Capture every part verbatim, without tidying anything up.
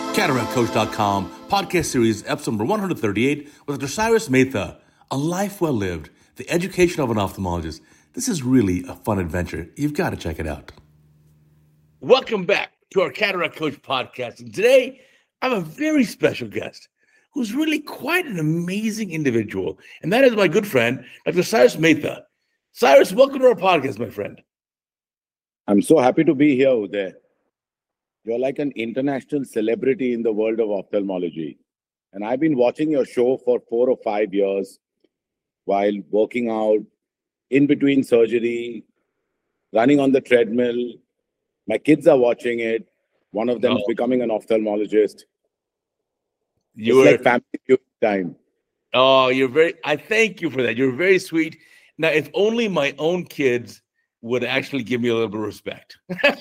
cataract coach dot com, podcast series, episode number one thirty-eight, with Doctor Cyrus Mehta, A Life Well Lived, the education of an ophthalmologist. This is really a fun adventure. You've got to check it out. Welcome back to our Cataract Coach podcast. And today, I have a very special guest who's really quite an amazing individual, and that is my good friend, Doctor Cyrus Mehta. Cyrus, welcome to our podcast, my friend. I'm so happy to be here, Uday. You're like an international celebrity in the world of ophthalmology. And I've been watching your show for four or five years while working out, in between surgery, running on the treadmill. My kids are watching it. One of them oh. is becoming an ophthalmologist. You it's are, like family time. Oh, you're very, I thank you for that. You're very sweet. Now, if only my own kids would actually give me a little bit of respect.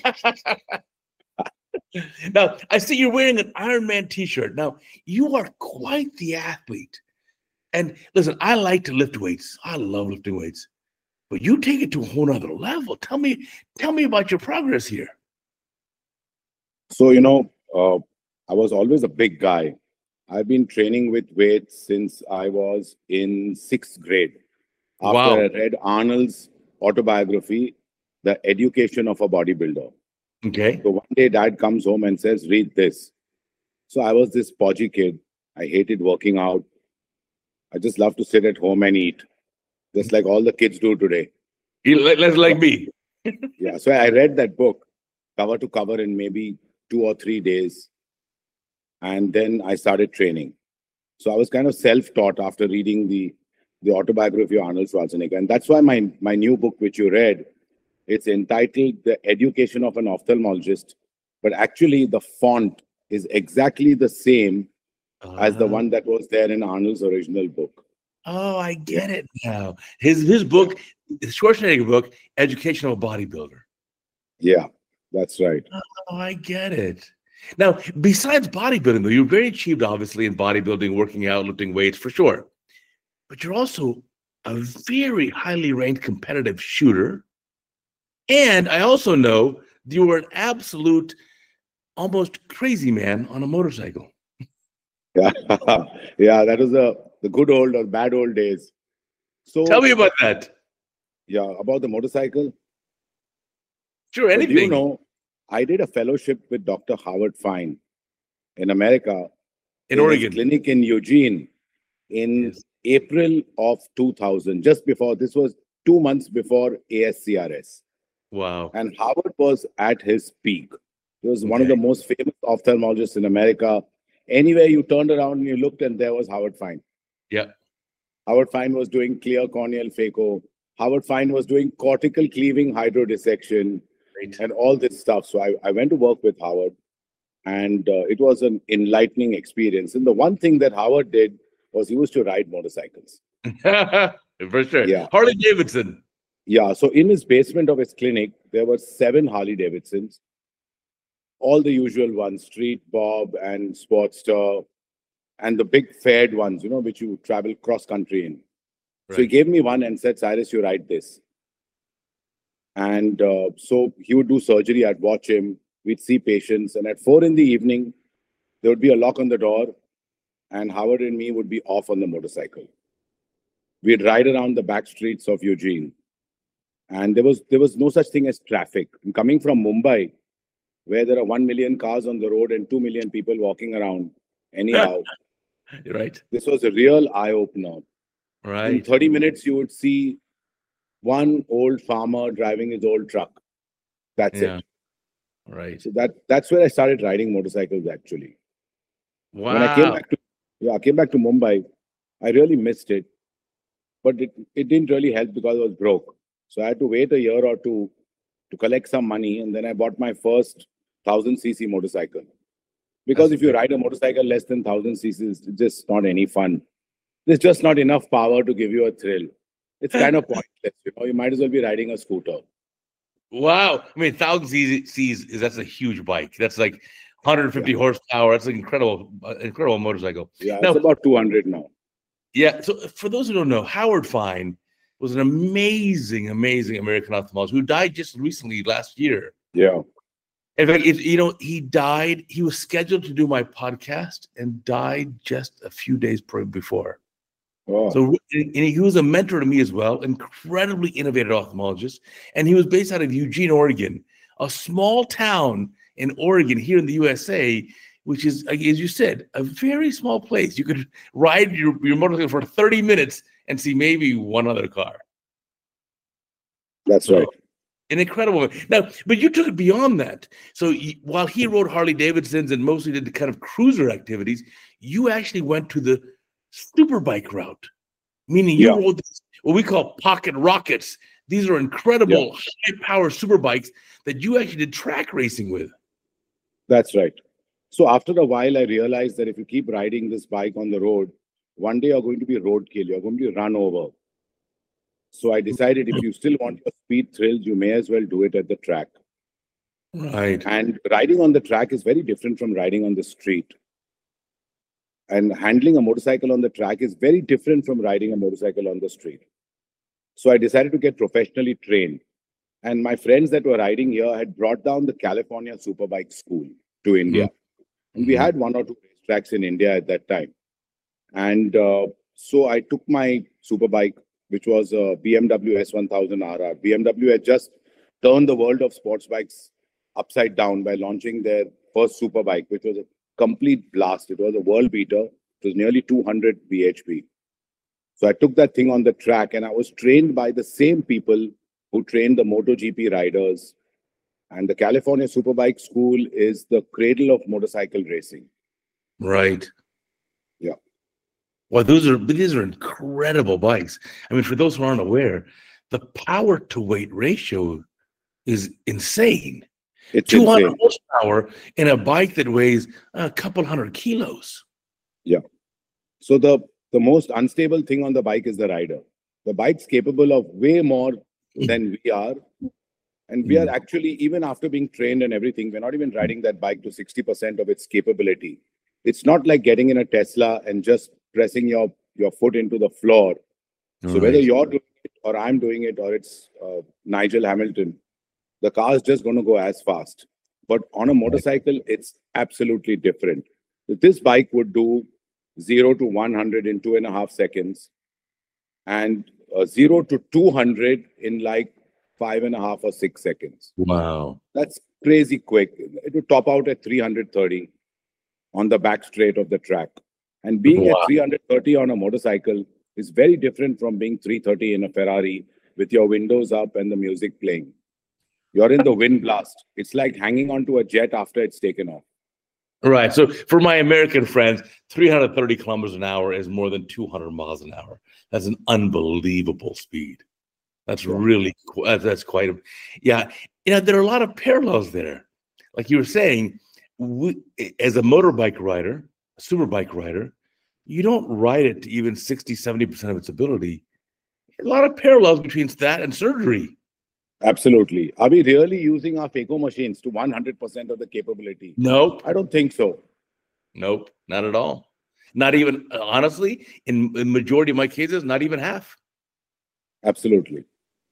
Now, I see you're wearing an Iron Man t-shirt. Now, you are quite the athlete. And listen, I like to lift weights. I love lifting weights. But you take it to a whole other level. Tell me, tell me about your progress here. So, you know, uh, I was always a big guy. I've been training with weights since I was in sixth grade. After Wow. I read Arnold's autobiography, The Education of a Bodybuilder. Okay. So one day dad comes home and says, read this. So I was this podgy kid. I hated working out. I just love to sit at home and eat, just like all the kids do today. You less like me. Yeah. So I read that book cover to cover in maybe two or three days. And then I started training. So I was kind of self-taught after reading the, the autobiography of Arnold Schwarzenegger. And that's why my, my new book, which you read, it's entitled The Education of an Ophthalmologist, but actually the font is exactly the same uh, as the one that was there in Arnold's original book. Oh, I get it now. His his book, his Schwarzenegger book, Education of a Bodybuilder. Yeah, that's right. Oh, I get it. Now, besides bodybuilding, though, you're very achieved, obviously, in bodybuilding, working out, lifting weights, for sure. But you're also a very highly ranked competitive shooter. And I also know you were an absolute, almost crazy man on a motorcycle. Yeah, yeah, that was the, the good old or bad old days. So tell me about that. Yeah, about the motorcycle. Sure, anything. So, you know, I did a fellowship with Doctor Howard Fine in America. In, in Oregon. His clinic in Eugene in yes. April of two thousand, just before, this was two months before A S C R S. Wow. And Howard was at his peak. He was okay. one of the most famous ophthalmologists in America. Anywhere you turned around and you looked, and there was Howard Fine. Yeah. Howard Fine was doing clear corneal phaco. Howard Fine was doing cortical cleaving hydrodissection right. and all this stuff. So I, I went to work with Howard, and uh, it was an enlightening experience. And the one thing that Howard did was he used to ride motorcycles. For sure. Yeah. Harley Davidson. Yeah, so in his basement of his clinic, there were seven Harley Davidsons, all the usual ones, Street Bob and Sportster, and the big fared ones, you know, which you travel cross-country in. Right. So he gave me one and said, Cyrus, you ride this. And uh, so he would do surgery. I'd watch him. We'd see patients. And at four in the evening, there would be a lock on the door, and Howard and me would be off on the motorcycle. We'd ride around the back streets of Eugene. And there was there was no such thing as traffic. And coming from Mumbai, where there are one million cars on the road and two million people walking around anyhow. Right. This was a real eye-opener. Right. In thirty minutes, you would see one old farmer driving his old truck. That's yeah. it. Right. So that, that's where I started riding motorcycles, actually. Wow. When I came back to, yeah, I came back to Mumbai, I really missed it. But it, it didn't really help because I was broke. So I had to wait a year or two to collect some money, and then I bought my first one thousand c c motorcycle. Because That's if you ride a motorcycle less than one thousand c c, it's just not any fun. There's just not enough power to give you a thrill. It's kind of pointless. You know, you might as well be riding a scooter. Wow. I mean, one thousand c c's, that's a huge bike. That's like one hundred fifty yeah. horsepower. That's an incredible, uh, incredible motorcycle. Yeah, now, it's about two hundred now. Yeah. So for those who don't know, Howard Fine was an amazing, amazing American ophthalmologist who died just recently last year. Yeah. In fact, it, you know, he died. He was scheduled to do my podcast and died just a few days before. Oh. So and he was a mentor to me as well, incredibly innovative ophthalmologist. And he was based out of Eugene, Oregon, a small town in Oregon here in the U S A, which is, as you said, a very small place. You could ride your, your motorcycle for thirty minutes and see maybe one other car. That's so, right. An incredible. Now, but you took it beyond that. So you, while he rode Harley Davidsons and mostly did the kind of cruiser activities, you actually went to the superbike route, meaning you Yeah. rode what we call pocket rockets. These are incredible Yeah. high-power superbikes that you actually did track racing with. That's right. So after a while, I realized that if you keep riding this bike on the road, one day you're going to be roadkill. You're going to be run over. So I decided if you still want your speed thrills, you may as well do it at the track. Right. And riding on the track is very different from riding on the street. And handling a motorcycle on the track is very different from riding a motorcycle on the street. So I decided to get professionally trained. And my friends that were riding here had brought down the California Superbike School to India. Mm-hmm. And we had one or two racetracks in India at that time. And uh, so I took my superbike, which was a B M W S one thousand R R. B M W had just turned the world of sports bikes upside down by launching their first superbike, which was a complete blast. It was a world beater. It was nearly two hundred B H P. So I took that thing on the track and I was trained by the same people who trained the MotoGP riders. And the California Superbike School is the cradle of motorcycle racing. Right. Yeah. Well, those are these are incredible bikes. I mean, for those who aren't aware, the power to weight ratio is insane. It's two hundred insane. horsepower in a bike that weighs a couple hundred kilos. Yeah. So the, the most unstable thing on the bike is the rider. The bike's capable of way more than we are. And we are actually, even after being trained and everything, we're not even riding that bike to sixty percent of its capability. It's not like getting in a Tesla and just pressing your, your foot into the floor. So Right. whether you're doing it or I'm doing it or it's uh, Nigel Hamilton, the car is just going to go as fast. But on a motorcycle, it's absolutely different. This bike would do zero to one hundred in two and a half seconds and uh, zero to two hundred in like five and a half or six seconds. Wow. That's crazy quick. It would top out at three hundred thirty on the back straight of the track. And being Wow. at three hundred thirty on a motorcycle is very different from being three thirty in a Ferrari with your windows up and the music playing. You're in the wind blast. It's like hanging onto a jet after it's taken off. Right. So for my American friends, three hundred thirty kilometers an hour is more than two hundred miles an hour. That's an unbelievable speed. That's Yeah. really, that's quite a, yeah. You know, there are a lot of parallels there. Like you were saying, we, as a motorbike rider, a superbike rider, you don't ride it to even sixty, seventy percent of its ability. A lot of parallels between that and surgery. Absolutely. Are we really using our phaco machines to one hundred percent of the capability? Nope. I don't think so. Nope. Not at all. Not even, honestly, in the majority of my cases, not even half. Absolutely.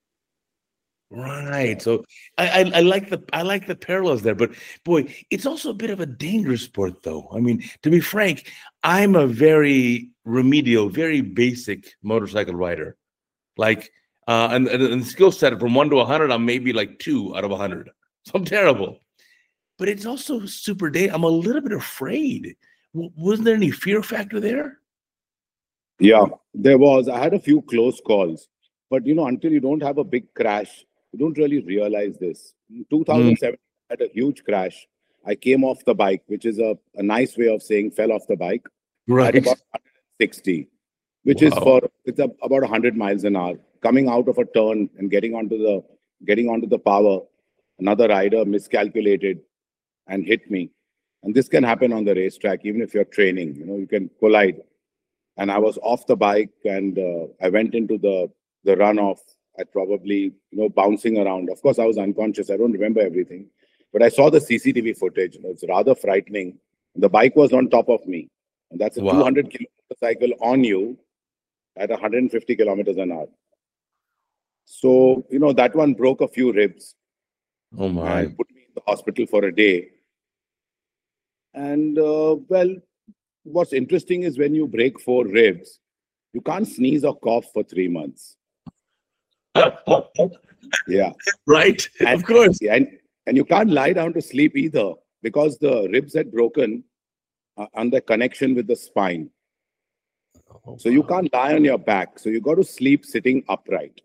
Right. So I, I I like the I like the parallels there, but boy, it's also a bit of a dangerous sport, though. I mean, to be frank, I'm a very remedial, very basic motorcycle rider. Like, uh, and, and, and the skill set from one to a hundred, I'm maybe like two out of a hundred. So I'm terrible. But it's also super dangerous. I'm a little bit afraid. W- wasn't there any fear factor there? Yeah, there was. I had a few close calls, but you know, until you don't have a big crash, you don't really realize this. In two thousand seven, I had a huge crash. I came off the bike, which is a, a nice way of saying fell off the bike at Right. about one sixty, which is Wow. for it's a, about one hundred miles an hour. Coming out of a turn and getting onto the getting onto the power, another rider miscalculated and hit me. And this can happen on the racetrack, even if you're training. You know, you can collide. And I was off the bike, and uh, I went into the the runoff at probably, you know, bouncing around. Of course, I was unconscious. I don't remember everything, but I saw the C C T V footage. You know, it's rather frightening. The bike was on top of me, and that's a Wow. two hundred kilometer cycle on you at one hundred fifty kilometers an hour. So, you know, that one broke a few ribs Oh my. and put me in the hospital for a day. And uh, well, what's interesting is when you break four ribs, you can't sneeze or cough for three months. Yeah. Right. And, of course. And, and you can't lie down to sleep either because the ribs had broken uh, on the connection with the spine. Oh, so you wow. can't lie on your back. So you got to sleep sitting upright.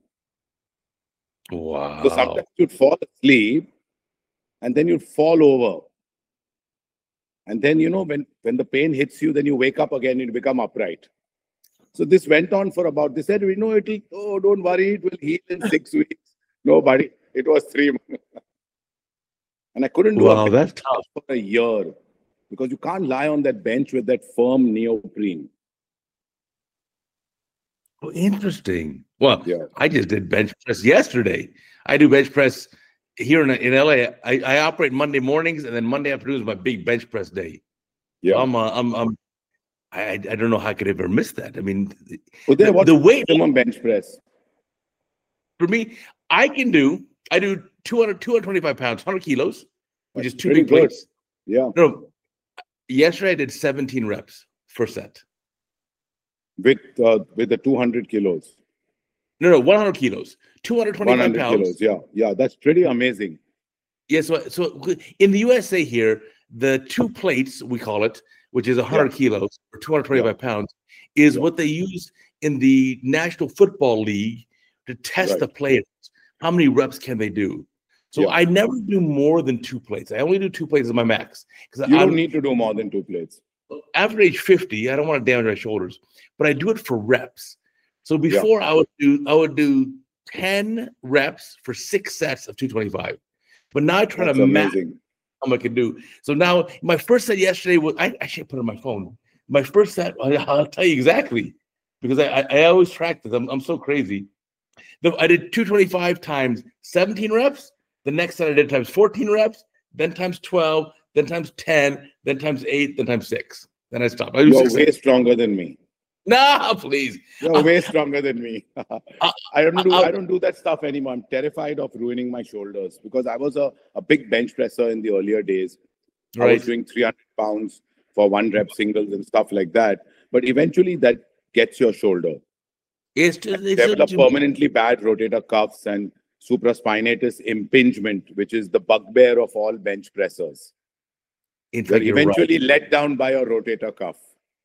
Wow. So sometimes you'd fall asleep and then you'd fall over. And then, you know, when, when the pain hits you, then you wake up again and you become upright. So this went on for about, they said, we know it'll, oh, don't worry, it will heal in six weeks. Nobody, it was three months. And I couldn't do Wow, a that's bench tough. for a year because you can't lie on that bench with that firm neoprene. Well, interesting. Well, Yeah. I just did bench press yesterday. I do bench press here in, in L A. I, I operate Monday mornings, and then Monday afternoon is my big bench press day. Yeah. So I'm, uh, I'm, I'm, I, I don't know how I could ever miss that. I mean, Uday, the, what's the weight maximum bench press? for me, I can do, I do two hundred, two hundred twenty-five pounds, one hundred kilos, which That's is two pretty big good. plates. Yeah. No, yesterday I did seventeen reps first set. With uh, with the two hundred kilos. No, no, one hundred kilos, two hundred twenty-five one hundred pounds. kilos. Yeah. Yeah. That's pretty amazing. Yeah. So, so in the U S A here, the two plates, we call it, which is one hundred Yeah. kilos or two hundred twenty-five Yeah. pounds, is Yeah. what they use in the National Football League to test Right. the players. How many reps can they do? So Yeah. I never do more than two plates. I only do two plates as my max. Because You I'm, don't need to do more than two plates. after age fifty, I don't want to damage my shoulders, but I do it for reps. So before Yeah. I would do, I would do ten reps for six sets of two twenty-five. But now I try That's to match amazing. how much I can do. So now my first set yesterday was, I actually put it on my phone. My first set, I- I'll tell you exactly, because I, I, I always track this. I'm, I'm so crazy. The, I did two twenty-five times seventeen reps. The next set I did times fourteen reps, then times twelve, then times ten, then times eight, then times six. Then I stopped. I do You're six way sets. stronger than me. No, please. You're way stronger than me. Uh, I don't do uh, I don't do that stuff anymore. I'm terrified of ruining my shoulders because I was a, a big bench presser in the earlier days. I Right. was doing three hundred pounds for one rep singles and stuff like that. But eventually that gets your shoulder. It's just, it's Develop just, permanently bad rotator cuffs and supraspinatus impingement, which is the bugbear of all bench pressers. in You're fact, you're right. eventually let down by your rotator cuff.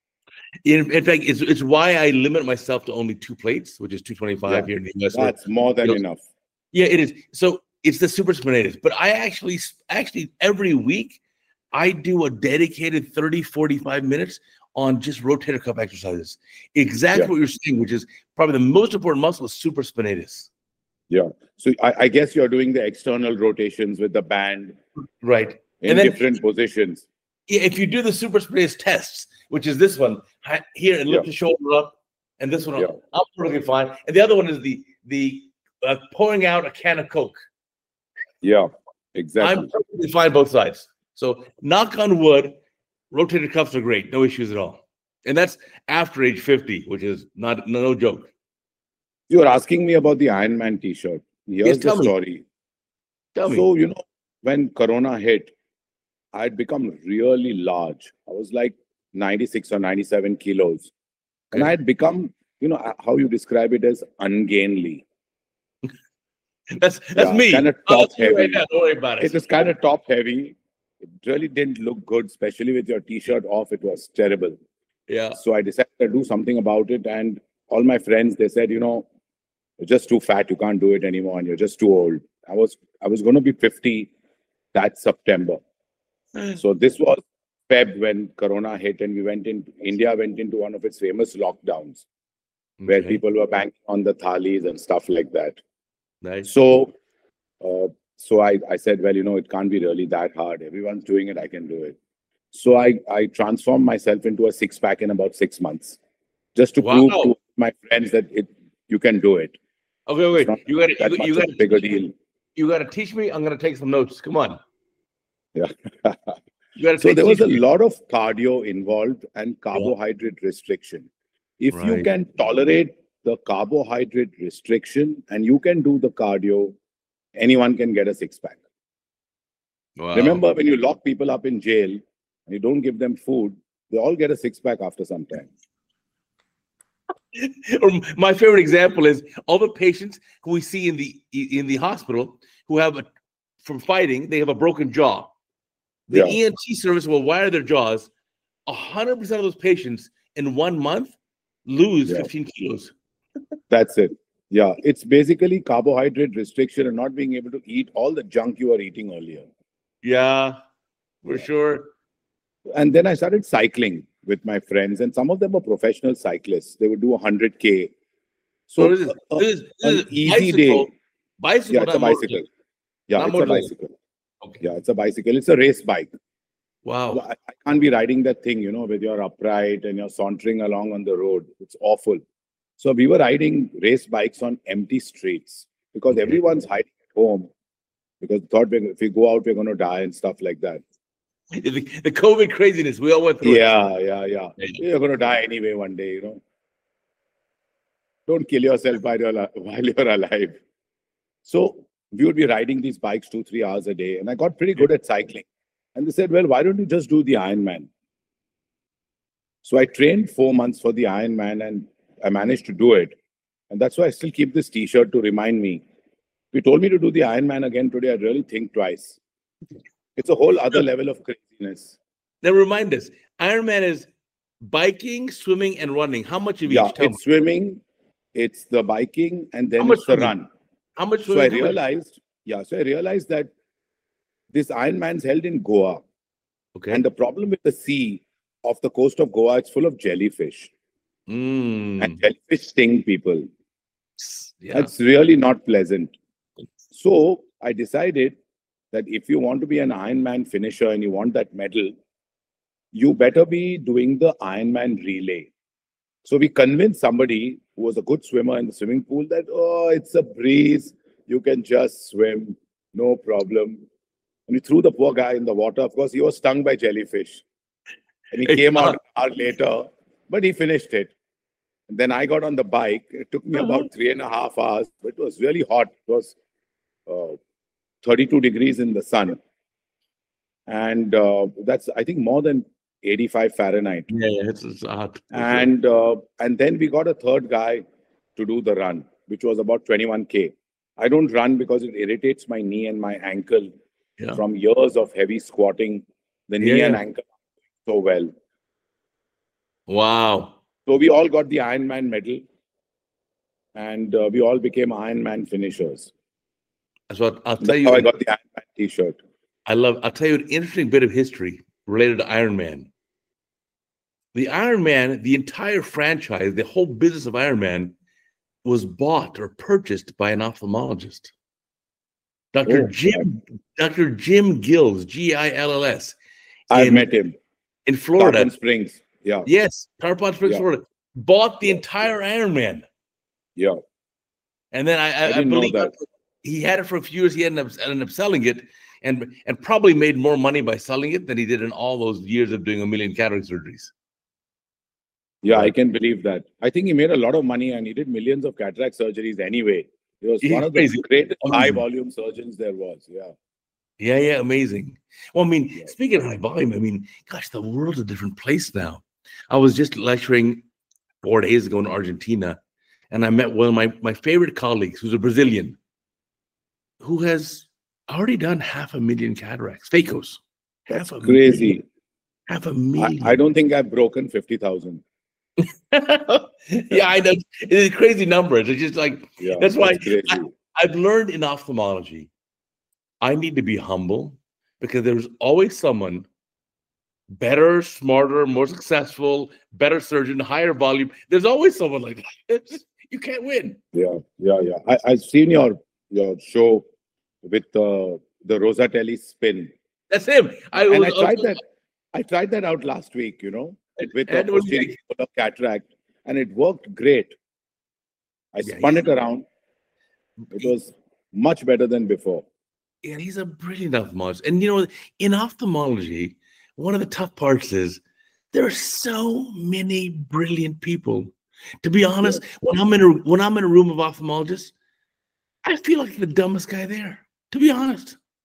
In, in fact, it's, it's why I limit myself to only two plates, which is two twenty-five Yeah. here in the U S. where- That's more than you know, enough. Yeah, it is. So it's the supraspinatus. But I actually, actually every week, I do a dedicated thirty, forty-five minutes on just rotator cuff exercises. Exactly Yeah. what you're saying, which is probably the most important muscle is supraspinatus. Yeah. So I, I guess you're doing the external rotations with the band Right. in And then- different positions. Yeah, if you do the supraspinatus tests, which is this one hi- here, and lift Yeah. the shoulder up, and this one, Yeah. I'm perfectly fine. And the other one is the the uh, pouring out a can of Coke. Yeah, exactly. I'm perfectly fine both sides. So knock on wood, rotator cuffs are great, no issues at all. And that's after age fifty, which is not no, no joke. You're asking me about the Iron Man t-shirt. Here's Yes, the tell me. story. Tell me. So, you know, when Corona hit, I'd become really large. I was like ninety-six or ninety-seven kilos. And Okay. I'd become, you know, how you describe it as ungainly. that's that's Yeah, me. kind of Oh, top that's you right heavy. now. Don't worry about it. It was kind of top heavy. It really didn't look good, especially with your t-shirt off. It was terrible. Yeah. So I decided to do something about it. And all my friends, they said, you know, you're just too fat. You can't do it anymore. And you're just too old. I was, I was going to be fifty that September. So this was Feb when Corona hit and we went in, India went into one of its famous lockdowns where Okay. people were banking on the thalis and stuff like that. Nice. So, uh, so I, I said, well, you know, it can't be really that hard. Everyone's doing it. I can do it. So I, I transformed myself into a six pack in about six months, just to prove Wow. to my friends that it you can do it. Okay, It's wait. not You got that to much you of got a bigger deal. you got to teach me. I'm going to take some notes. Come on. Yeah. You got to So take there was a teach me. lot of cardio involved and carbohydrate restriction. If you Right. can tolerate the carbohydrate restriction and you can do the cardio, anyone can get a six pack. Wow. Remember, when you lock people up in jail and you don't give them food, they all get a six pack after some time. Or my favorite example is all the patients who we see in the in the hospital who have a, from fighting, they have a broken jaw. The Yeah. E N T service will wire their jaws. A hundred percent of those patients in one month lose Yeah. fifteen kilos. That's it. Yeah, it's basically carbohydrate restriction and not being able to eat all the junk you were eating earlier. Yeah, for Yeah. sure. And then I started cycling with my friends, and some of them were professional cyclists. They would do one hundred K. So So this is, uh, this is, this an is easy bicycle, day. bicycle, Yeah, it's a not bicycle. motorcycle. Yeah, Not it's a motorcycle. bicycle. Okay. Yeah, it's a bicycle. It's a race bike. Wow. I, I can't be riding that thing, you know, with your upright and you're sauntering along on the road. It's awful. So we were riding race bikes on empty streets because Okay. everyone's hiding at home because they thought we're, if we go out, we're going to die and stuff like that. The, the COVID craziness, we all went through it. Yeah, yeah, yeah. You're going to die anyway one day, you know. Don't kill yourself while you're, al- while you're alive. So we would be riding these bikes two, three hours a day. And I got pretty good at cycling. And they said, well, why don't you just do the Ironman? So I trained four months for the Ironman and I managed to do it. And that's why I still keep this t-shirt to remind me. If you told me to do the Ironman again today, I'd really think twice. It's a whole other level of craziness. Now remind us, Ironman is biking, swimming, and running. How much of Yeah, each? Tell me. it's swimming, it's the biking, and How then much it's the swimming? run. How much So I swimming? realized, yeah, so I realized that this Ironman's held in Goa. Okay. And the problem with the sea off the coast of Goa, it's full of jellyfish. Mm. And jellyfish sting people. Yeah. That's really not pleasant. So I decided that if you want to be an Ironman finisher and you want that medal, you better be doing the Ironman relay. So we convinced somebody who was a good swimmer in the swimming pool that, oh, it's a breeze. You can just swim. No problem. And we threw the poor guy in the water. Of course, he was stung by jellyfish. And he came out an hour later, but he finished it. And then I got on the bike. It took me Uh-huh. about three and a half hours, but it was really hot. It was uh, thirty-two degrees in the sun. And uh, that's, I think, more than eighty-five Fahrenheit. Yeah, yeah, it's, it's hot. for sure. And uh, and then we got a third guy to do the run, which was about twenty-one K. I don't run because it irritates my knee and my ankle Yeah. from years of heavy squatting. The knee Yeah, and yeah. ankle so well. Wow. So we all got the Ironman medal, and uh, we all became Ironman finishers. So I'll tell That's you, how I got the Ironman T-shirt. I love, I'll tell you an interesting bit of history related to Ironman. The Ironman, the entire franchise, the whole business of Ironman was bought or purchased by an ophthalmologist. Doctor Oh, Jim, Doctor Jim Gills, G I L L S. I've in- met him. In Florida. Tarpon Springs. Yeah, Yes, Tarpon Springs, Yeah. Florida. Bought the entire Ironman. yeah. And then I, I, I I, didn't know believe that. he had it for a few years. He ended up, ended up selling it and, and probably made more money by selling it than he did in all those years of doing a million cataract surgeries. Yeah, I can believe that. I think he made a lot of money and he did millions of cataract surgeries anyway. He was He's one of the crazy. greatest Amazing. high volume surgeons there was. Yeah. Yeah, yeah, amazing. Well, I mean, Yeah. speaking of high volume, I mean, gosh, the world's a different place now. I was just lecturing four days ago in Argentina, and I met one of my, my favorite colleagues, who's a Brazilian, who has already done half a million cataracts, phaco's. That's Half a crazy. million. Half a I, million. I don't think I've broken fifty thousand. Yeah, I know. It's crazy numbers. It's just like, Yeah, That's why crazy. I've learned in ophthalmology, I need to be humble because there's always someone better, smarter, more successful, better surgeon, higher volume. There's always someone like that. It's just, you can't win. Yeah, yeah, yeah. I, I've seen your your show with uh, the Rosatelli spin. That's him. I And was, I tried was- that. I tried that out last week, you know, with the and it was posterior fold of cataract, and it worked great. I Yeah, spun yeah. it around. It was much better than before. Yeah, he's a brilliant ophthalmologist. And you know, in ophthalmology, one of the tough parts is there are so many brilliant people. To be honest, when I'm in a when I'm in a room of ophthalmologists, I feel like the dumbest guy there. To be honest,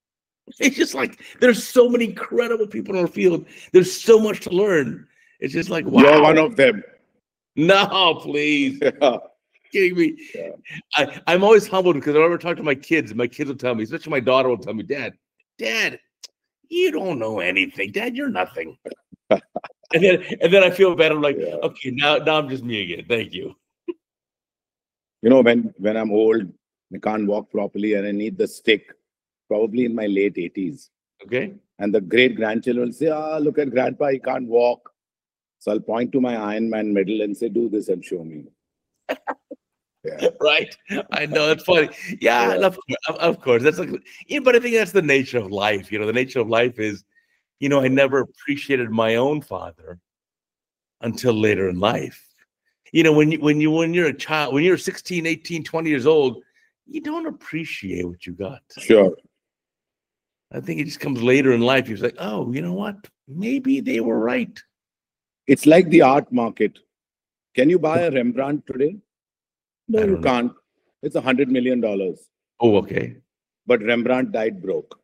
It's just like there's so many incredible people in our field. There's so much to learn. It's just like, wow. You're one of them. No, please. Yeah. Kidding me? Yeah. I, I'm always humbled because whenever I talk to my kids, and my kids will tell me, especially my daughter will tell me, Dad, Dad, you don't know anything. Dad, you're nothing. and then and then I feel bad. I'm like, Yeah. okay, now, now I'm just me again. Thank you. You know, when, when I'm old, I can't walk properly and I need the stick, probably in my late eighties. Okay. And the great grandchildren will say, ah, look at grandpa, he can't walk. So I'll point to my Iron Man medal and say, do this and show me. Yeah. Right. I know, it's funny. Yeah, Yeah. Of, of, of course. That's like, yeah, but I think that's the nature of life. You know, the nature of life is, you know, I never appreciated my own father until later in life. You know, when you when you when you're a child, when you're sixteen, eighteen, twenty years old, you don't appreciate what you got. Sure. I think it just comes later in life. You're like, oh, you know what? Maybe they were right. It's like the art market. Can you buy a Rembrandt today? No, I you don't know. can't. It's a hundred million dollars. Oh, okay. But Rembrandt died broke.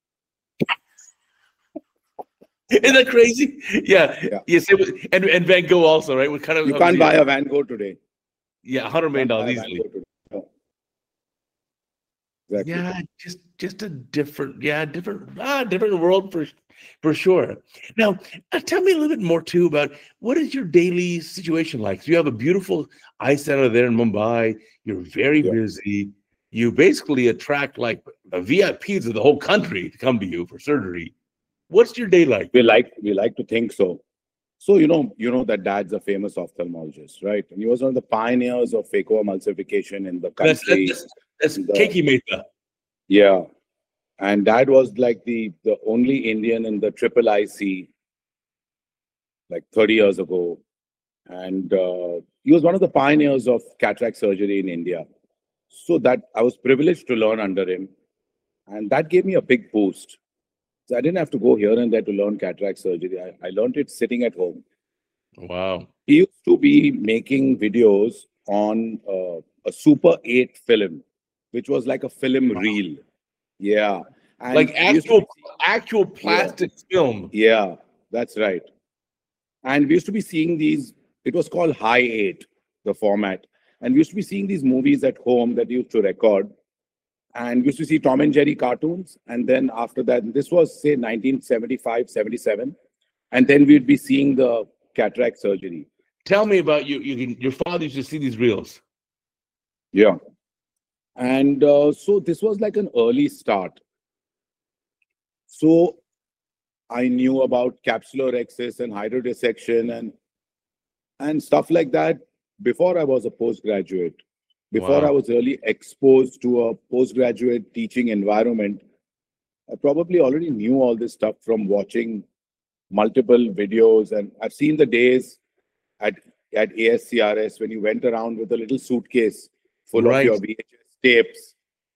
Isn't that crazy? Yeah. Yeah. Yes. It was, and, and Van Gogh also, right? We kind of You can't buy a Van Gogh today. yeah, one hundred million Can't buy dollars a Van easily. Gogh today. No. Exactly. Yeah, just just a different, yeah, different, ah, different world for for sure. Now, uh, tell me a little bit more too about what is your daily situation like? So you have a beautiful eye center there in Mumbai. You're very Yeah. busy. You basically attract like the V I Ps of the whole country to come to you for surgery. What's your day like? We like we like to think so. So you know, you know that dad's a famous ophthalmologist, right? And he was one of the pioneers of phacoemulsification in the That's country. that's, that's The- Keki Mehta. Yeah. And dad was like the, the only Indian in the triple I C like thirty years ago. And uh, he was one of the pioneers of cataract surgery in India. So that I was privileged to learn under him. And that gave me a big boost. So I didn't have to go here and there to learn cataract surgery. I, I learned it sitting at home. Wow. He used to be making videos on uh, a Super eight film, which was like a film reel. Yeah. And Like we used to actual be- actual plastic film. yeah, that's right. And we used to be seeing these, it was called High eight, the format. And we used to be seeing these movies at home that we used to record. And we used to see Tom and Jerry cartoons. And then after that, this was, say, nineteen seventy-five, seventy-seven. And then we'd be seeing the cataract surgery. Tell me about you. You can, your father used to see these reels. Yeah. And uh, so this was like an early start. So I knew about capsulorhexis and hydrodissection and and stuff like that before I was a postgraduate. Before Wow. I was really exposed to a postgraduate teaching environment, I probably already knew all this stuff from watching multiple videos. And I've seen the days at, at A S C R S when you went around with a little suitcase full Right. of your V H S tapes.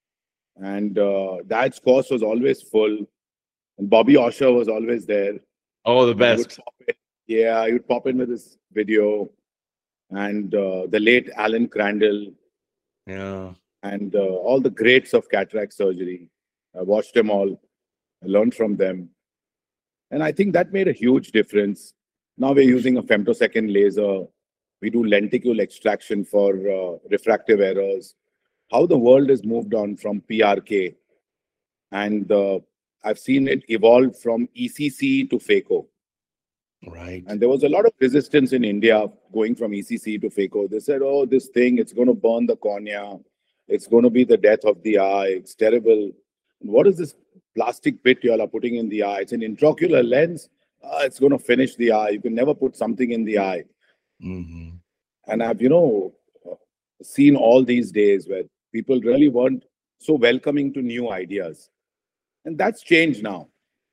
And uh, Dad's course was always full. And Bobby Osher was always there. Oh, the He would best. pop in. Yeah, he would pop in with his video. And uh, the late Alan Crandall Yeah. and uh, all the greats of cataract surgery. I watched them all. I learned from them. And I think that made a huge difference. Now we're using a femtosecond laser. We do lenticule extraction for uh, refractive errors. How the world has moved on from P R K. And uh, I've seen it evolve from E C C to phaco. Right. And there was a lot of resistance in India going from E C C to phaco. They said, oh, this thing, it's going to burn the cornea. It's going to be the death of the eye. It's terrible. And what is this plastic bit you all are putting in the eye? It's an intraocular lens. Uh, it's going to finish the eye. You can never put something in the eye. hmm And I've, you know, seen all these days where people really weren't so welcoming to new ideas. And that's changed now.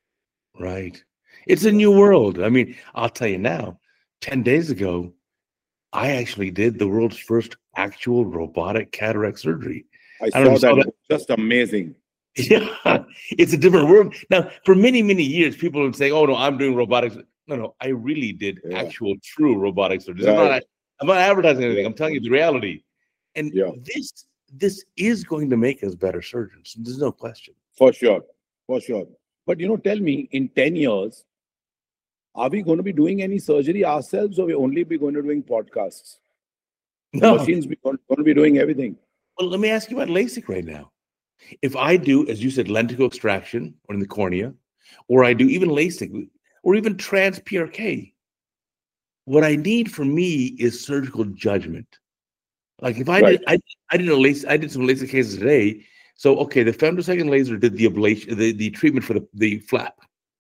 Right. It's a new world. I mean, I'll tell you now, ten days ago, I actually did the world's first actual robotic cataract surgery. I I don't saw know, that. saw It was just amazing. Yeah, it's a different world. Now, for many, many years, people would say, oh, no, I'm doing robotics. No, no, I really did Yeah. actual true robotic surgery. Right. I'm, not, I'm not advertising anything. Yeah. I'm telling you the reality. And Yeah. this this is going to make us better surgeons. There's no question. For sure. for sure. But you know, tell me, in ten years, are we going to be doing any surgery ourselves, or we only be going to doing podcasts? The No. machines be going to be doing everything. Well, let me ask you about LASIK right now. If I do, as you said, lenticle extraction or in the cornea, or I do even LASIK, or even trans P R K, what I need for me is surgical judgment. Like if I Right. did, I, I did a LASIK, I did some LASIK cases today. So okay, the femtosecond laser did the ablation, the, the treatment for the, the flap.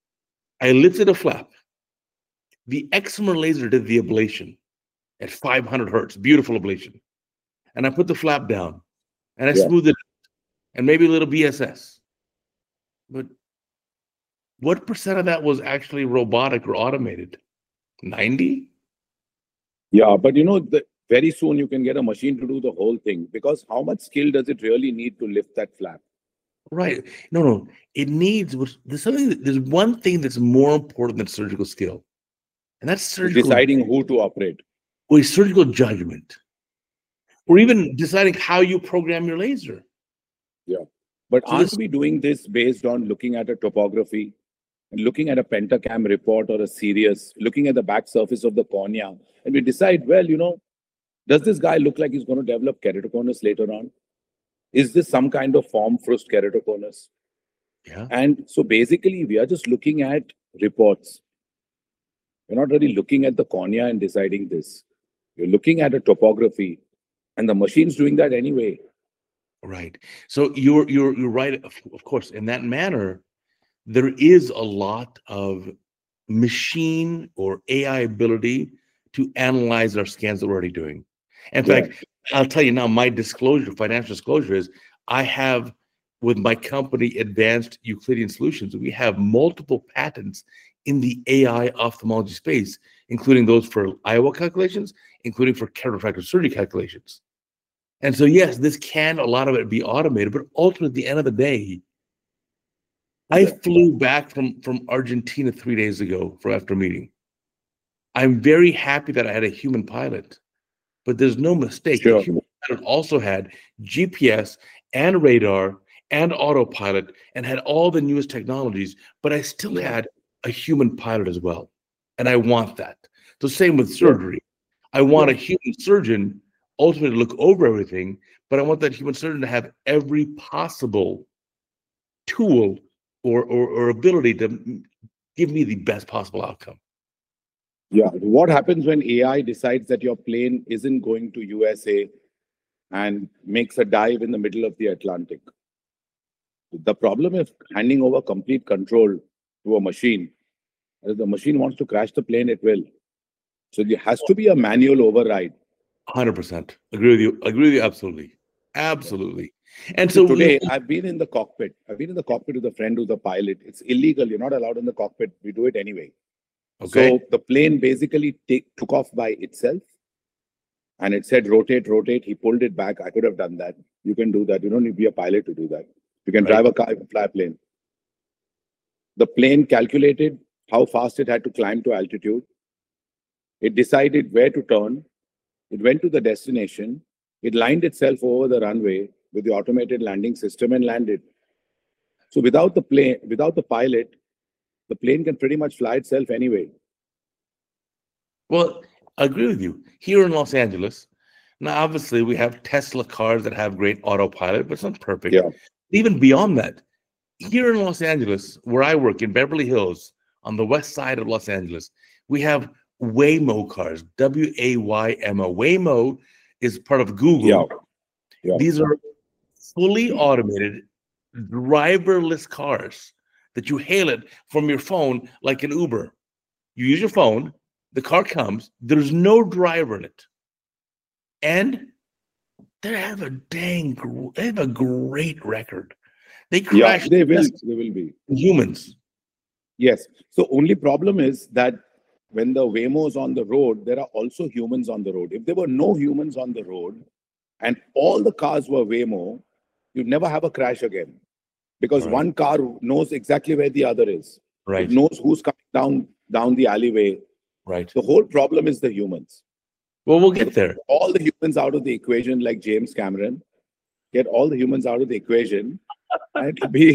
I lifted a flap. The excimer laser did the ablation at five hundred hertz, beautiful ablation. And I put the flap down and I Yeah. smoothed it and maybe a little B S S. But what percent of that was actually robotic or automated? ninety? Yeah, but you know, the, very soon you can get a machine to do the whole thing, because how much skill does it really need to lift that flap? Right. No, no. It needs, there's something, that- there's one thing that's more important than surgical skill. And that's surgical, Deciding who to operate. or surgical judgment. Or even deciding how you program your laser. Yeah. But So aren't this- we doing this based on looking at a topography, and looking at a pentacam report or a Sirius, looking at the back surface of the cornea, and we decide, well, you know, does this guy look like he's going to develop keratoconus later on? Is this some kind of form frust keratoconus? Yeah. And so basically, we are just looking at reports. We're not really looking at the cornea and deciding this. You're looking at a topography, and the machine's doing that anyway. Right. So you're you're you're right. Of, of course, in that manner, there is a lot of machine or A I ability to analyze our scans that we're already doing. In Yeah. fact, I'll tell you now, my disclosure, financial disclosure is I have, with my company, Advanced Euclidean Solutions, we have multiple patents in the A I ophthalmology space, including those for I O L calculations, including for keratofractive surgery calculations. And so, yes, this can, a lot of it be automated, but ultimately, at the end of the day, I Yeah. flew back from, from Argentina three days ago for after a meeting. I'm very happy that I had a human pilot, but there's no mistake. Sure. The human pilot also had G P S and radar and autopilot and had all the newest technologies, but I still Yeah. had a human pilot as well. And I want that. So same with Yeah. surgery. I want Yeah. a human surgeon ultimately to look over everything, but I want that human surgeon to have every possible tool or, or, or ability to give me the best possible outcome. Yeah. What happens when A I decides that your plane isn't going to U S A and makes a dive in the middle of the Atlantic? The problem is handing over complete control to a machine. If the machine wants to crash the plane, it will. So there has to be a manual override. one hundred percent. Agree with you. Agree with you. Absolutely. Absolutely. And So so today, we- I've been in the cockpit. I've been in the cockpit with a friend who's a pilot. It's illegal. You're not allowed in the cockpit. We do it anyway. okay. So the plane basically take, took off by itself, and it said rotate, rotate. He pulled it back. I could have done that. You can do that. You don't need to be a pilot to do that. You can Right. drive a car, you can fly a plane. The plane calculated how fast it had to climb to altitude. It decided where to turn. It went to the destination. It lined itself over the runway with the automated landing system and landed. So without the plane, without the pilot, the plane can pretty much fly itself anyway. Well, I agree with you. Here in Los Angeles, now obviously we have Tesla cars that have great autopilot, but it's not perfect. Yeah. Even beyond that, here in Los Angeles, where I work in Beverly Hills, on the west side of Los Angeles, we have Waymo cars, W A Y M O. Waymo is part of Google. Yeah. Yeah. These are fully automated, driverless cars that you hail it from your phone like an Uber. You use your phone, the car comes, there's no driver in it. And they have a dang, gr- they have a great record. They Yeah, crash they will. They will be. humans. Yes. So only problem is that when the Waymo is on the road, there are also humans on the road. If there were no humans on the road and all the cars were Waymo, you'd never have a crash again, because Right. one car knows exactly where the other is. Right, It knows who's coming down down the alleyway. right. The whole problem is the humans. Well, we'll get there. All the humans out of the equation, like James Cameron, get all the humans out of the equation, and it'll be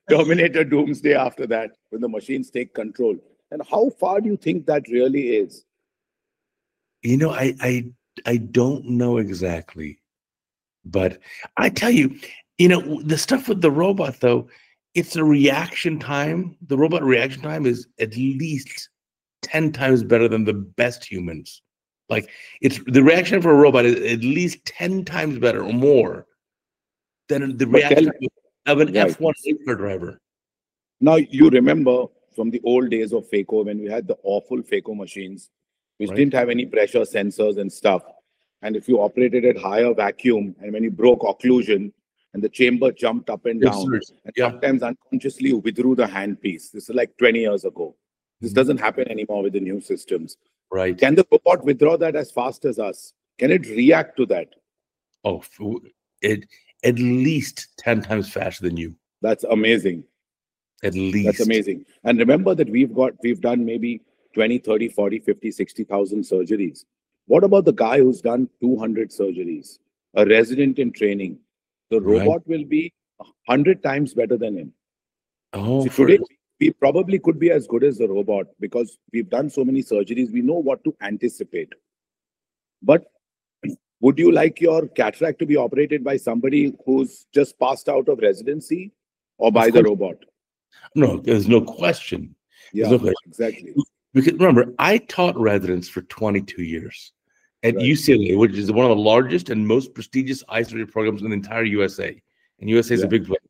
Terminator Doomsday after that, when the machines take control. And how far do you think that really is? You know, I I I don't know exactly, but I tell you, you know, the stuff with the robot though, it's a reaction time. The robot reaction time is at least ten times better than the best humans. Like it's the reaction for a robot is at least ten times better or more than the But tell, reaction of an right. F one car driver. Now, you remember from the old days of FACO when we had the awful FACO machines, which Right. didn't have any pressure sensors and stuff. And if you operated at higher vacuum and when you broke occlusion and the chamber jumped up and Yes, down, sir. and Yeah. sometimes unconsciously you withdrew the handpiece. This is like twenty years ago. This Mhm. doesn't happen anymore with the new systems. Right. Can the robot withdraw that as fast as us? Can it react to that? Oh, f- it at least ten times faster than you. That's amazing. At least. That's amazing. And remember that we've got, we've done maybe twenty, thirty, forty, fifty, sixty thousand surgeries. What about the guy who's done two hundred surgeries, a resident in training? The Right. robot will be one hundred times better than him. Oh, See, for today, we probably could be as good as the robot because we've done so many surgeries. We know what to anticipate. But would you like your cataract to be operated by somebody who's just passed out of residency or by Of the course. robot? no, there's no question. There's Yeah, no question. exactly. Because remember, I taught residents for twenty-two years at Right. U C L A, which is one of the largest and most prestigious eye surgery programs in the entire U S A. And U S A is Yeah. a big place.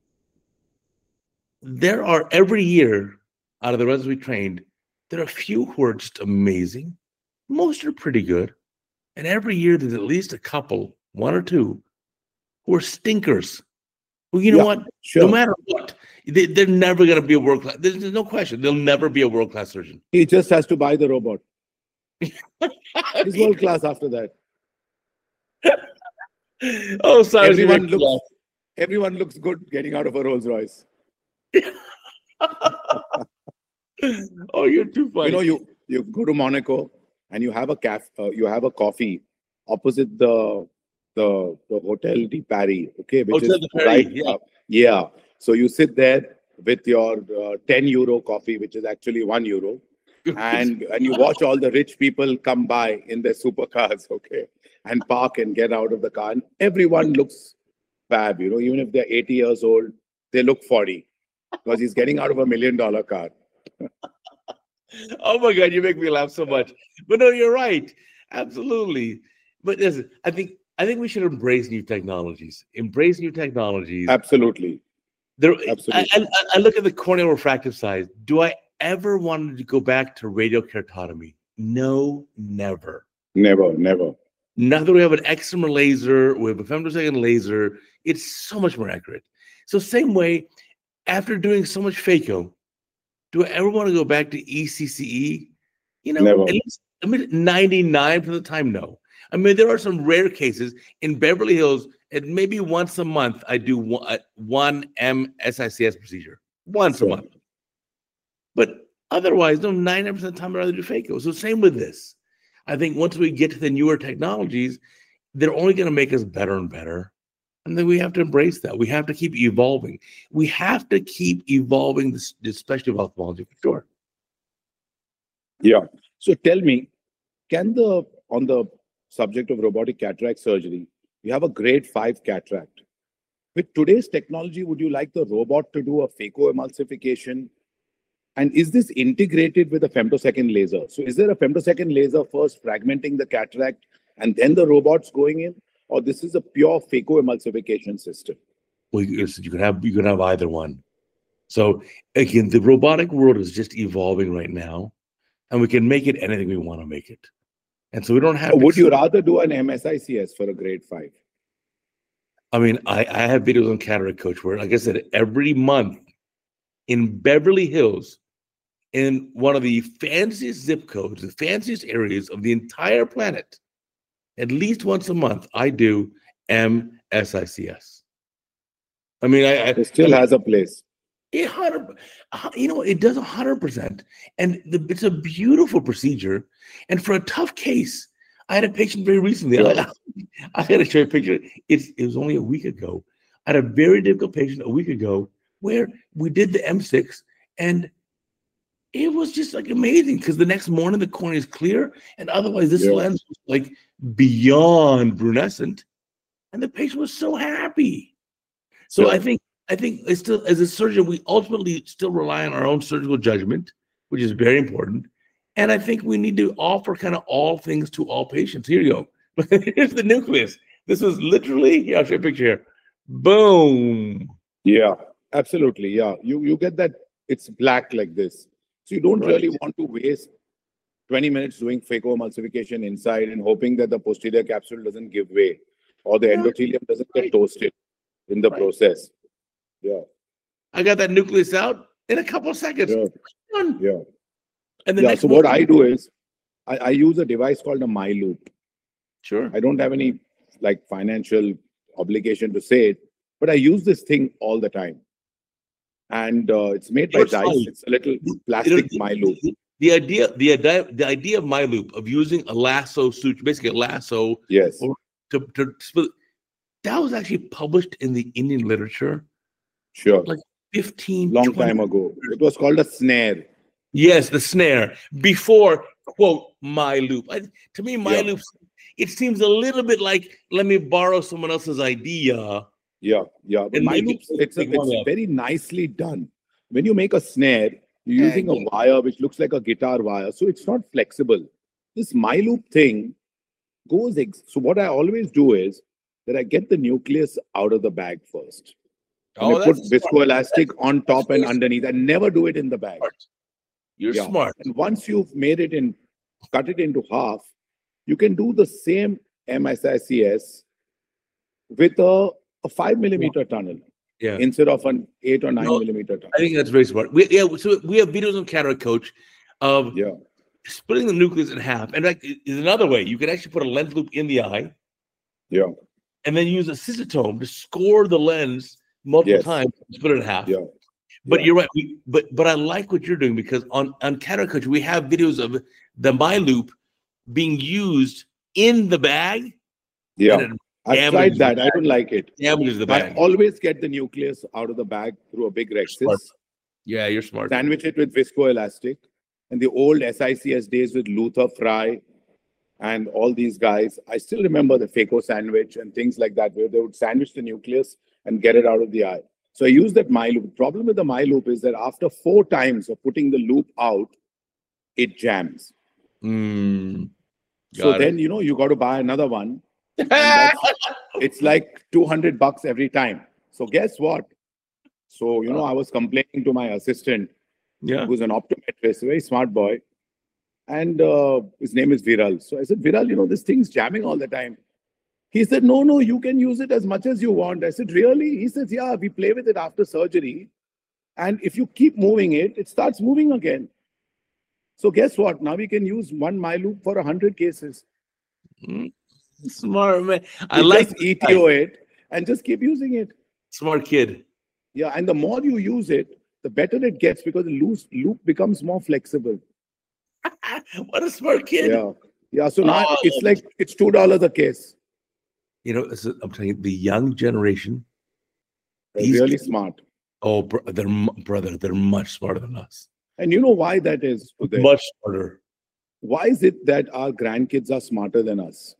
There are every year out of the residents we trained, there are a few who are just amazing. Most are pretty good. And every year there's at least a couple, one or two, who are stinkers. Well, you know Yeah, what? sure. No matter what, they, they're never going to be a world class. There's, there's no question. They'll never be a world class surgeon. He just has to buy the robot. He's world class after that. Oh, sorry. Everyone looks, everyone looks good getting out of a Rolls Royce. Oh, you're too funny. You know, you you go to Monaco and you have a caf, uh, you have a coffee opposite the the the Hotel de Paris, okay, which Hotel is de Paris, right. yeah. uh, yeah. So you sit there with your uh, ten euro coffee, which is actually one euro, and and you watch all the rich people come by in their supercars, okay, and park and get out of the car, and everyone looks fab. You know, even if they're eighty years old, they look forty because he's getting out of a million dollar car. Oh my God, you make me laugh so much. But no, you're right. Absolutely. But listen, I think I think we should embrace new technologies. Embrace new technologies. Absolutely. There, Absolutely. I, I, I look at the corneal refractive size. Do I ever want to go back to radiokeratotomy? No, never. Never, never. Now that we have an excimer laser, we have a femtosecond laser, it's so much more accurate. So same way, after doing so much phaco, do I ever want to go back to E C C E? You know, Never. at least I mean, ninety-nine percent of the time, no. I mean, there are some rare cases in Beverly Hills, and maybe once a month I do one, uh, one M S I C S procedure. Once Sure. a month. But otherwise, no, ninety percent of the time I'd rather do phaco. So same with this. I think once we get to the newer technologies, they're only going to make us better and better. And then we have to embrace that. We have to keep evolving. We have to keep evolving this, this specialty of ophthalmology for sure. Yeah. So tell me, can the, on the subject of robotic cataract surgery, you have a grade five cataract. With today's technology, would you like the robot to do a phacoemulsification? And is this integrated with a femtosecond laser? So is there a femtosecond laser first fragmenting the cataract and then the robot's going in? Or this is a pure phacoemulsification system? Well, you, you can have you can have either one. So again, the robotic world is just evolving right now, and we can make it anything we want to make it. And so we don't have. Or to would you rather do an M S I C S for a grade five? I mean, I, I have videos on Cataract Coach where, like I said, every month in Beverly Hills, in one of the fanciest zip codes, the fanciest areas of the entire planet, at least once a month, I do M S I C S. I mean, I, I It still has a place. It hundred, you know, it does a hundred percent, and the, it's a beautiful procedure. And for a tough case, I had a patient very recently. I, I had to show you a picture. It's it was only a week ago. I had a very difficult patient a week ago where we did the M six and it was just like amazing because the next morning the cornea is clear, and otherwise this Yeah. lens was like beyond brunescent, and the patient was so happy. So Yeah. I think I think it's still, as a surgeon, we ultimately still rely on our own surgical judgment, which is very important. And I think we need to offer kind of all things to all patients. Here you go. Here's the nucleus. This was literally, yeah, I'll show you a picture here. Boom. Yeah, absolutely. Yeah, you you get that it's black like this. So you don't Right. really want to waste twenty minutes doing phacoemulsification inside and hoping that the posterior capsule doesn't give way or the Yeah. endothelium doesn't get Right. toasted in the Right. process. Yeah, I got that nucleus out in a couple of seconds. yeah, Done. yeah. And the Yeah, next so what I morning- do is I, I use a device called a MyLoop. Sure. I don't have any like financial obligation to say it, but I use this thing all the time. And uh, it's made by It's Zeiss. funny. It's a little You plastic know, MyLoop. the, the idea, the idea, the idea of my loop of using a lasso suture, basically a lasso Yes, or to, to split, that was actually published in the Indian literature sure. like fifteen, Long twenty time ago. It was called a snare. Yes, the snare before quote my loop. I, to me, my Yeah. loop, it seems a little bit like let me borrow someone else's idea. Yeah, yeah. But And my make it loops, it's a, big one it's up. very nicely done. When you make a snare, you're using a Yeah. wire which looks like a guitar wire, so it's not flexible. This my loop thing goes. Ex- so what I always do is that I get the nucleus out of the bag first. And Oh, I put that's smart. viscoelastic on top and very underneath. I never do it in the bag. Smart. You're Yeah. smart. And once you've made it in, cut it into half, you can do the same M S I C S with a, a five millimeter tunnel Yeah. instead of an eight or nine No, millimeter tunnel. I think that's very smart. We, yeah, so we have videos on Cataract Coach of Yeah, splitting the nucleus in half. And that is another way. You can actually put a lens loop in the eye yeah, and then use a cystotome to score the lens multiple Yes. times, split it in half. yeah. But yeah. you're right. We, but but I like what you're doing because on on Cataract Coach we have videos of the my loop being used in the bag. Yeah. And it I've damages tried the that. I bag. don't like it. damages the I bag. always get the nucleus out of the bag through a big Smart. Rexis, Yeah, you're smart. sandwich it with viscoelastic. And the old S I C S days with Luther Fry and all these guys, I still remember the phaco sandwich and things like that, where they would sandwich the nucleus and get it out of the eye. So I use that my loop. The problem with the my loop is that after four times of putting the loop out, it jams. Mm, So got then, you know, you got to buy another one. And that's, it's like two hundred bucks every time. So guess what? So, you know, I was complaining to my assistant, yeah. who's an optometrist, a very smart boy. And uh, his name is Viral. So I said, Viral, you know, this thing's jamming all the time. He said, no, no, you can use it as much as you want. I said, really? He says, yeah, we play with it after surgery. And if you keep moving it, it starts moving again. So guess what? Now we can use one my loop for one hundred cases. Mm, smart man. I You like just E T O it and just keep using it. smart kid. Yeah, and the more you use it, the better it gets because the loose loop becomes more flexible. What a smart kid. Yeah, yeah. So now Oh. it's like it's two dollars a case. You know, this is- I'm telling you, the young generation. They're These really kids- smart. Oh, bro, they're mu- brother. They're much smarter than us. And you know why that is? Uday? Much smarter. Why is it that our grandkids are smarter than us?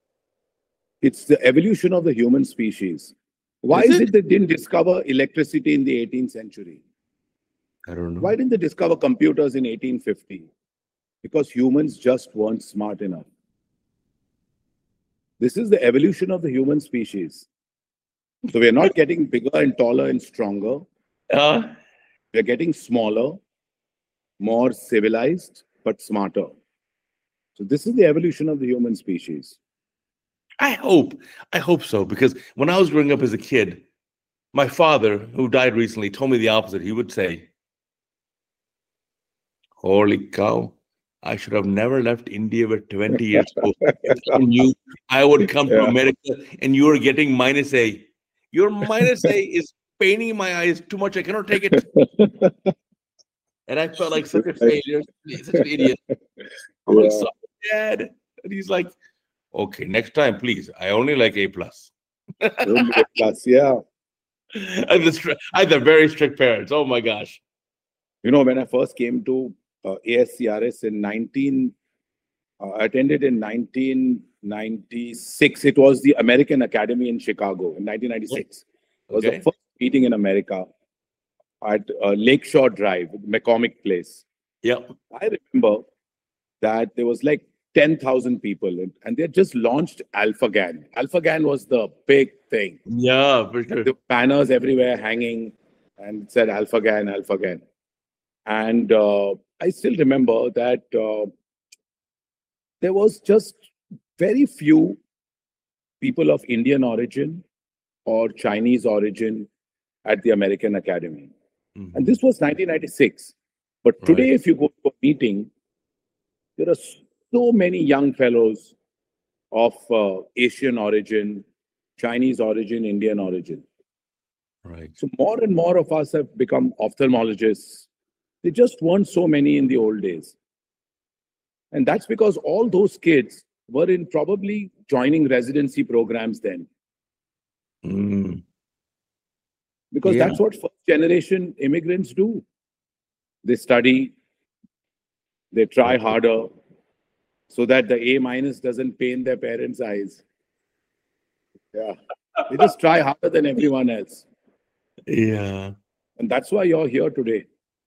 It's the evolution of the human species. Why Is is, it? it they didn't discover electricity in the eighteenth century? I don't know. Why didn't they discover computers in eighteen fifty? Because humans just weren't smart enough. This is the evolution of the human species. So we're not getting bigger and taller and stronger. Uh, We're getting smaller, more civilized, but smarter. So this is the evolution of the human species. I hope. I hope so because when I was growing up as a kid, my father, who died recently, told me the opposite. He would say, "Holy cow! I should have never left India with twenty years old. If I knew I would come to Yeah. America and you are getting minus A. Your minus A is paining my eyes too much. I cannot take it." And I felt like such a failure, such an idiot. I'm like, Yeah. "Sorry, Dad." And he's like, "Okay, next time, please. I only like A plus." Only A plus, yeah. I had, the stri- I had the very strict parents. Oh my gosh. You know, when I first came to uh, A S C R S in nineteen, uh, I attended in nineteen ninety-six. It was the American Academy in Chicago in nineteen ninety-six. It was the Okay. first meeting in America at uh, Lakeshore Drive, McCormick Place. Yep. I remember that there was like ten thousand people and, and they had just launched AlphaGan. AlphaGan was the big thing. Yeah, for sure. The banners everywhere hanging and it said AlphaGan, AlphaGan. And uh, I still remember that uh, there was just very few people of Indian origin or Chinese origin at the American Academy. Mhm. And this was nineteen ninety-six. But Right. today, if you go to a meeting, there are so many young fellows of uh, Asian origin, Chinese origin, Indian origin. Right. So more and more of us have become ophthalmologists. They just weren't so many in the old days. And that's because all those kids were in probably joining residency programs then. Mm. Because Yeah. that's what first generation immigrants do. They study, they try harder so that the A minus doesn't pain their parents' eyes. Yeah. They just try harder than everyone else. Yeah. And that's why you're here today.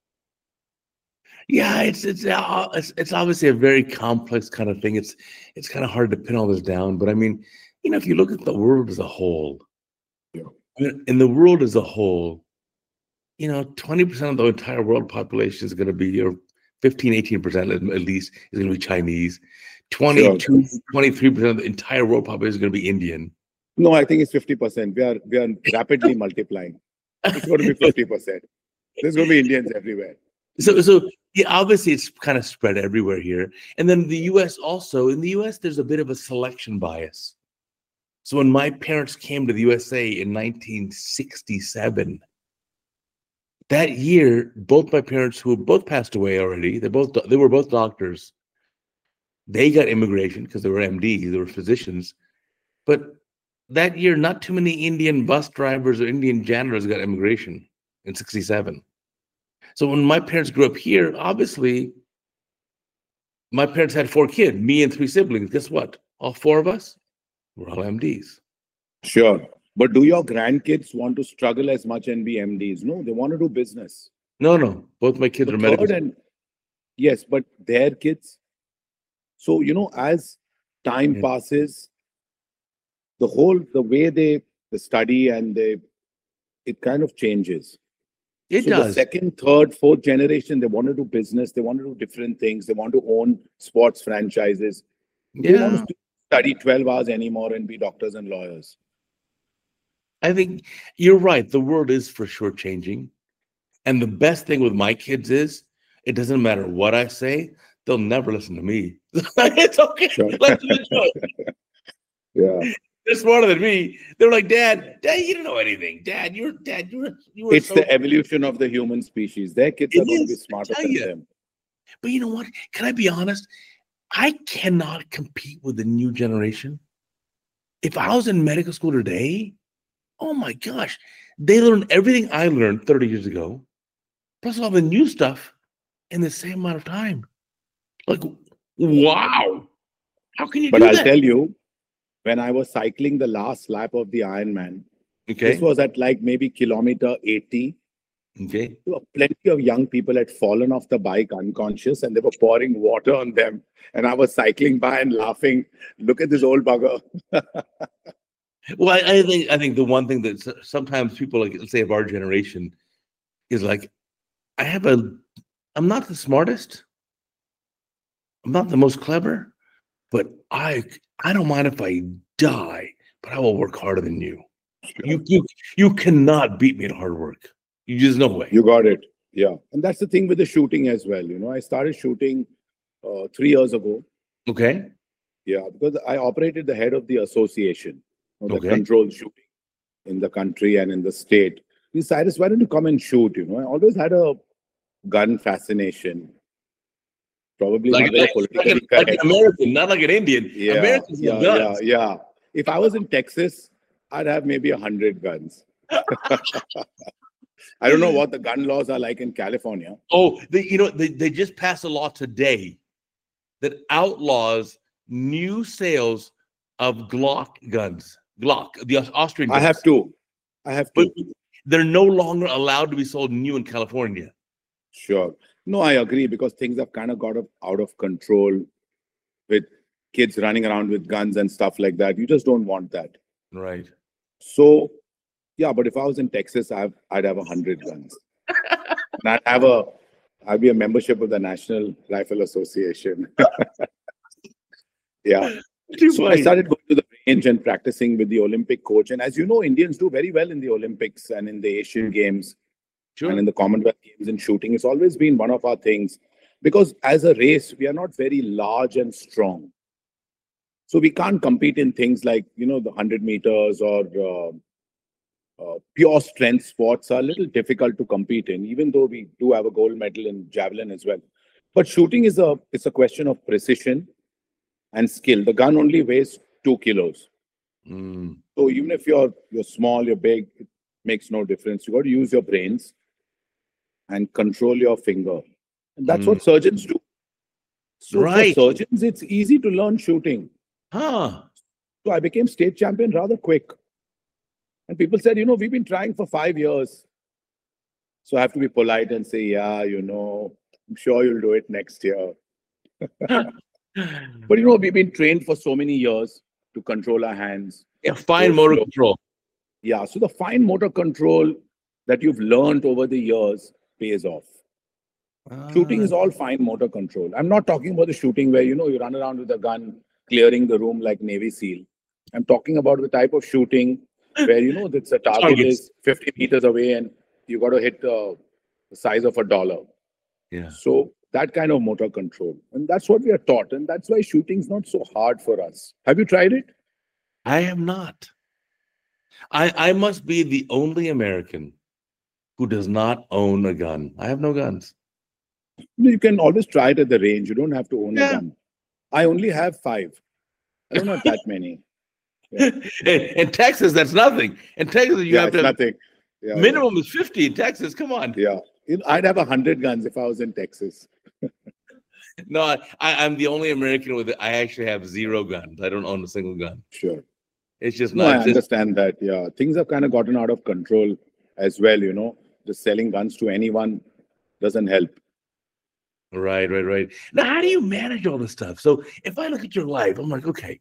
Yeah, it's it's uh, it's it's obviously a very complex kind of thing. It's it's kind of hard to pin all this down, but I mean, you know, if you look at the world as a whole, Yeah. I mean, in the world as a whole, you know, twenty percent of the entire world population is going to be, or fifteen, eighteen percent at least is going to be Chinese. twenty-two, twenty-three percent of the entire world population is going to be Indian. No, I think it's fifty percent. We are we are rapidly multiplying. It's going to be fifty percent. There's going to be Indians everywhere. So, so yeah, obviously it's kind of spread everywhere here. And then the U S also, in the U S, there's a bit of a selection bias. So when my parents came to the U S A in nineteen sixty-seven, that year, both my parents, who both passed away already, they both they were both doctors. They got immigration because they were M Ds, they were physicians. But that year, not too many Indian bus drivers or Indian janitors got immigration in sixty-seven. So when my parents grew up here, obviously, my parents had four kids, me and three siblings. Guess what? All four of us were all M Ds. Sure. But do your grandkids want to struggle as much and be M Ds? No, they want to do business. No, no. Both my kids The are medical. third and yes, but their kids. So, you know, as time Yeah. passes, the whole, the way they, they study and they, it kind of changes. It So the does. second, third, fourth generation, they want to do business. They want to do different things. They want to own sports franchises. They don't Yeah. want to study twelve hours anymore and be doctors and lawyers. I think you're right. The world is for sure changing. And the best thing with my kids is it doesn't matter what I say, they'll never listen to me. It's okay. Sure. Like, legit. Yeah. They're smarter than me. They're like, Dad, Dad, you don't know anything. Dad, you're Dad, you were you were It's so the evolution of the human species. Their kids It are going to be is, I smarter tell than you. them. But you know what? Can I be honest? I cannot compete with the new generation. If I was in medical school today, oh my gosh, they learned everything I learned thirty years ago, plus all the new stuff in the same amount of time. Like, wow. How can you But do I'll that? tell you, when I was cycling the last lap of the Ironman, Okay. this was at like maybe kilometer eighty. Okay. There were plenty of young people had fallen off the bike unconscious and they were pouring water on them. And I was cycling by and laughing. Look at this old bugger. Well, I, I think I think the one thing that s- sometimes people, like, let's say, of our generation, is like, I have a, I'm not the smartest, I'm not the most clever, but I I don't mind if I die, but I will work harder than you. You you you cannot beat me at hard work. You just no way. You got it. Yeah. And that's the thing with the shooting as well. You know, I started shooting uh, three years ago. Okay. Yeah. Because I operated the head of the association, you know, that Okay. controls shooting in the country and in the state. He said, Cyrus, why don't you come and shoot? You know, I always had a gun fascination. Probably Like, not very like, like, politically an, like an correct. American, not like an Indian. Yeah, Americans yeah, love yeah, guns. yeah. If I was in Texas, I'd have maybe a hundred guns. I don't know what the gun laws are like in California. Oh, they, you know, they, they just passed a law today that outlaws new sales of Glock guns. Glock, the Austrian guns. I have two. I have two. But they're no longer allowed to be sold new in California. Sure. No, I agree, because things have kind of got out of control with kids running around with guns and stuff like that. You just don't want that. Right. So, yeah, but if I was in Texas, I've, I'd have a hundred guns. And I'd have a, I'd be a membership of the National Rifle Association. Yeah. So I started going to the range and practicing with the Olympic coach. And as you know, Indians do very well in the Olympics and in the Asian Games. Sure. And in the Commonwealth Games in shooting. It's always been one of our things, because as a race, we are not very large and strong. So we can't compete in things like, you know, the one hundred meters or uh, uh, pure strength sports are a little difficult to compete in, even though we do have a gold medal in javelin as well. But shooting is a, it's a question of precision and skill. The gun only weighs two kilos. Mm. So even if you're, you're small, you're big, it makes no difference. You got to use your brains and control your finger. And that's mm. what surgeons do. So right. for surgeons, it's easy to learn shooting. Huh. So I became state champion rather quick. And people said, you know, we've been trying for five years. So I have to be polite and say, yeah, you know, I'm sure you'll do it next year. But, you know, we've been trained for so many years to control our hands. Yeah, fine motor control. Yeah, so the fine motor control that you've learned over the years pays off. Ah. Shooting is all fine motor control. I'm not talking about the shooting where, you know, you run around with a gun, clearing the room like Navy SEAL. I'm talking about the type of shooting where, you know, that's a target is fifty meters away and you got to hit uh, the size of a dollar. Yeah. So that kind of motor control. And that's what we are taught. And that's why shooting is not so hard for us. Have you tried it? I have not. I, I must be the only American who does not own a gun. I have no guns. You can always try it at the range. You don't have to own yeah. a gun. I only have five. I don't have that many. Yeah. in, in Texas, that's nothing. In Texas, you yeah, have to have nothing. Yeah, minimum yeah. is fifty in Texas. Come on. Yeah. I'd have a hundred guns if I was in Texas. No, I, I'm the only American with it. I actually have zero guns. I don't own a single gun. Sure. It's just no, not. I just... understand that. Yeah. Things have kind of gotten out of control as well, you know. Just selling guns to anyone doesn't help. Right, right, right. Now, how do you manage all this stuff? So if I look at your life, I'm like, okay,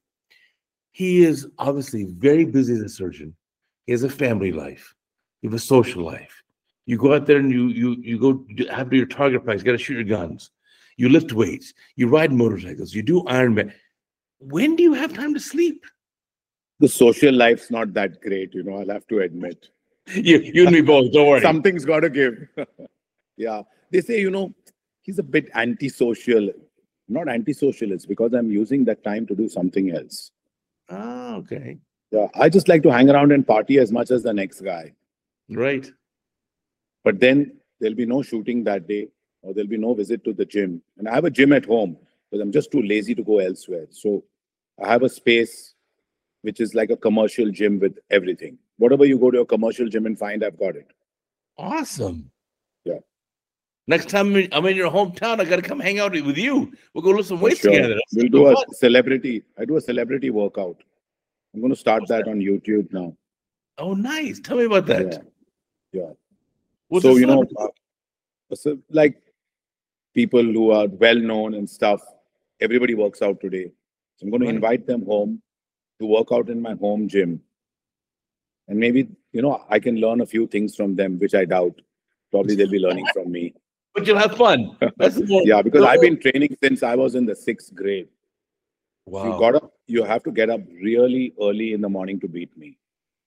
he is obviously very busy as a surgeon. He has a family life. You have a social life. You go out there and you you you go after your target practice. You got to shoot your guns. You lift weights. You ride motorcycles. You do Ironman. When do you have time to sleep? The social life's not that great, you know, I'll have to admit. you, you and me both, don't worry. Something's got to give. Yeah. They say, you know, he's a bit antisocial. Not antisocial, it's because I'm using that time to do something else. Ah, okay. Yeah. I just like to hang around and party as much as the next guy. Right. But then there'll be no shooting that day, or there'll be no visit to the gym. And I have a gym at home because I'm just too lazy to go elsewhere. So I have a space which is like a commercial gym with everything. Whatever you go to a commercial gym and find, I've got it. Awesome. Yeah. Next time I'm in your hometown, I got to come hang out with you. We'll go lift some weights sure. together. That's we'll do a fun. celebrity. I do a celebrity workout. I'm going to start that, that on YouTube now. Oh, nice. Tell me about that. Yeah. yeah. What's so, you know, uh, so like people who are well-known and stuff, everybody works out today. So I'm going to right. invite them home to work out in my home gym. And maybe, you know, I can learn a few things from them, which I doubt. Probably they'll be learning from me. But you'll have fun. That's yeah, because no. I've been training since I was in the sixth grade. Wow. So you got up, you have to get up really early in the morning to beat me.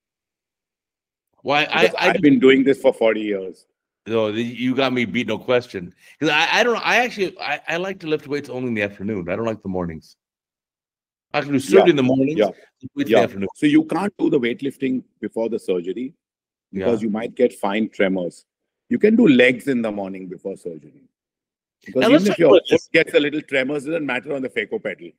Why? I, I, I've been doing this for forty years. No, you got me beat, no question. Because I, I don't know. I actually, I, I like to lift weights only in the afternoon. I don't like the mornings. I can do surgery yeah. in the mornings. Yeah. Yeah. The afternoon. So you can't do the weightlifting before the surgery because yeah. you might get fine tremors. You can do legs in the morning before surgery. Because now even if your foot gets a little tremors, it doesn't matter on the phaco pedal.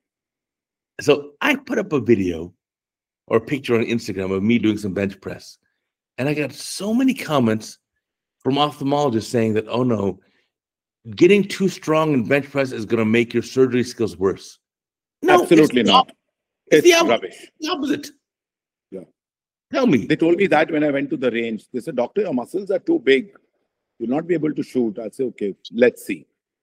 So I put up a video or a picture on Instagram of me doing some bench press. And I got so many comments from ophthalmologists saying that, oh no, getting too strong in bench press is going to make your surgery skills worse. No, Absolutely it's not. It's, It's the, op- rubbish. the opposite. Yeah. Tell me. They told me that when I went to the range. They said, doctor, your muscles are too big. You'll not be able to shoot. I say, okay, let's see.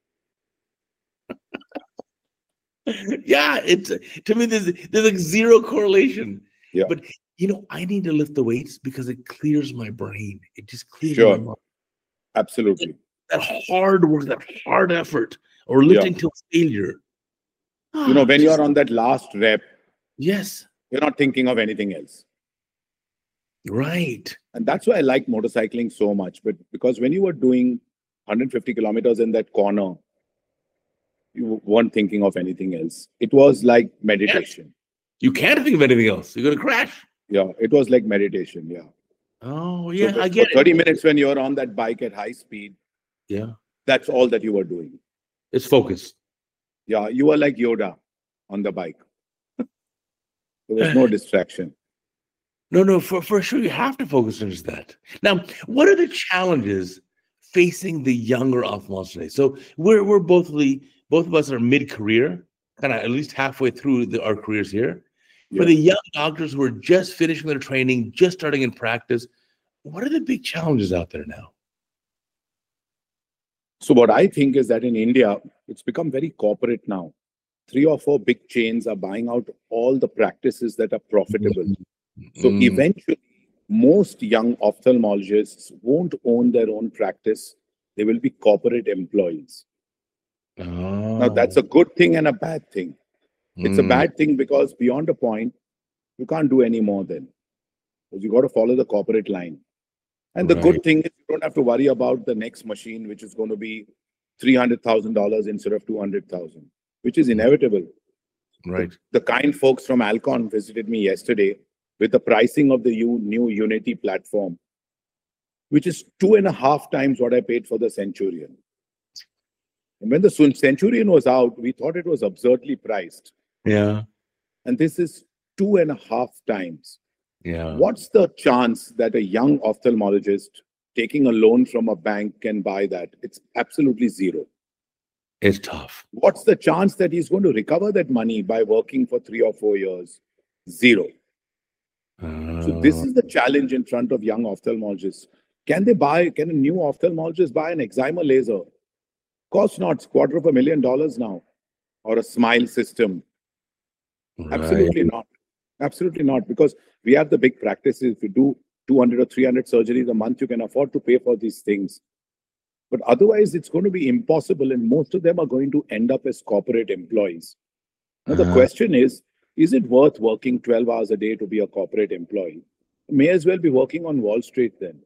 Yeah, it's to me there's there's like zero correlation. Yeah. But you know, I need to lift the weights because it clears my brain. It just clears Sure. my mind. Absolutely. That hard work, that hard effort, or lifting Yeah. till failure. You know, Ah, when just- you're on that last rep, yes, you're not thinking of anything else. right. And that's why I like motorcycling so much. But because when you were doing one hundred fifty kilometers in that corner, you weren't thinking of anything else. It was like meditation. You can't think of anything else. You're gonna crash. Yeah, it was like meditation. Yeah. Oh yeah, So I for get thirty it. minutes when you're on that bike at high speed, Yeah, that's all that you were doing. it's focus. Yeah, you were like Yoda on the bike. There was no distraction. No, no, for, for sure you have to focus on just that. Now, what are the challenges facing the younger ophthalmologists today? So we're we're both the both of us are mid-career, kind of at least halfway through the, our careers here. For Yeah. the young doctors who are just finishing their training, just starting in practice, what are the big challenges out there now? So what I think is that in India, it's become very corporate now. Three or four big chains are buying out all the practices that are profitable. So Mm. eventually, most young ophthalmologists won't own their own practice. They will be corporate employees. Now, that's a good thing and a bad thing. It's a Mm. bad thing because beyond a point, you can't do any more then. Because you got to follow the corporate line. And the Right. good thing is you don't have to worry about the next machine, which is going to be three hundred thousand dollars instead of two hundred thousand dollars, which is inevitable. Right. The kind folks from Alcon visited me yesterday with the pricing of the U, new Unity platform, which is two and a half times what I paid for the Centurion. And when the Sun- Centurion was out, we thought it was absurdly priced. Yeah. And this is two and a half times. Yeah. What's the chance that a young ophthalmologist taking a loan from a bank can buy that? It's absolutely zero. It's tough. What's the chance that he's going to recover that money by working for three or four years? Zero. So this is the challenge in front of young ophthalmologists. Can they buy, can a new ophthalmologist buy an excimer laser? Costs not, quarter of a million dollars now. Or a smile system. Right. Absolutely not. Absolutely not. Because we have the big practices. If you do two hundred or three hundred surgeries a month, you can afford to pay for these things. But otherwise, it's going to be impossible. And most of them are going to end up as corporate employees. Now, the Uh-huh. question is, is it worth working twelve hours a day to be a corporate employee? May as well be working on Wall Street then.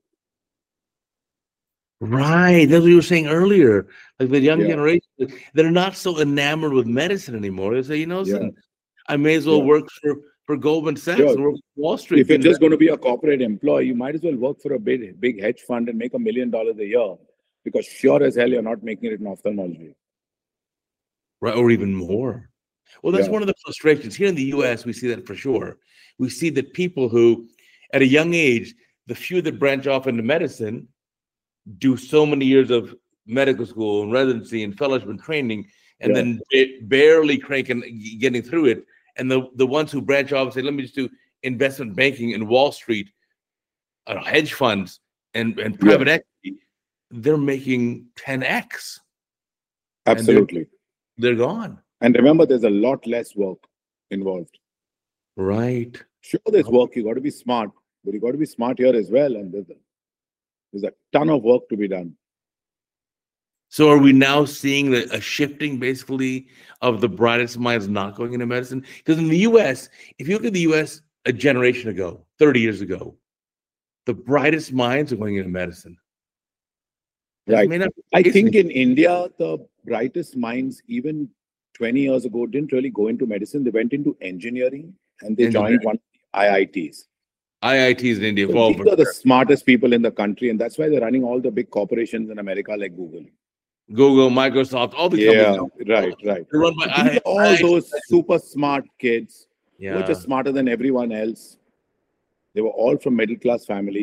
Right. That's what you were saying earlier. Like the young Yeah. generation, they're not so enamored with medicine anymore. They say, you know, Yeah. listen, I may as well Yeah. work for, for Goldman Sachs Sure. and work for Wall Street. If you're and just going to be a corporate employee, you might as well work for a big, big hedge fund and make a million dollars a year. Because sure as hell, you're not making it in ophthalmology. right, or even more. Well, that's Yeah. one of the frustrations. Here in the U S, we see that for sure. We see that people who, at a young age, the few that branch off into medicine do so many years of medical school and residency and fellowship and training, and Yeah. then ba- barely cranking, getting through it. And the, the ones who branch off and say, let me just do investment banking in Wall Street, uh, hedge funds, and, and private equity, they're making ten X. And they're- Absolutely. They're gone. And remember, there's a lot less work involved. Right. Sure, there's work. You got to be smart, but you got to be smart here as well. And there's a, there's a ton of work to be done. So are we now seeing the, a shifting basically of the brightest minds not going into medicine? Because in the U S, if you look at the U S a generation ago, thirty years ago, the brightest minds are going into medicine. That Right. may not be the I case think anymore. in India, the brightest minds, even twenty years ago, didn't really go into medicine. They went into engineering and they Engineering. joined one of the I I Ts. I I Ts in India. So well, these are the smartest people in the country, and that's why they're running all the big corporations in America like Google. Google, Microsoft, all these Yeah, companies. right, right. They're run by So these I- are all I- those super smart kids who Yeah. were just smarter than everyone else. They were all from middle class families.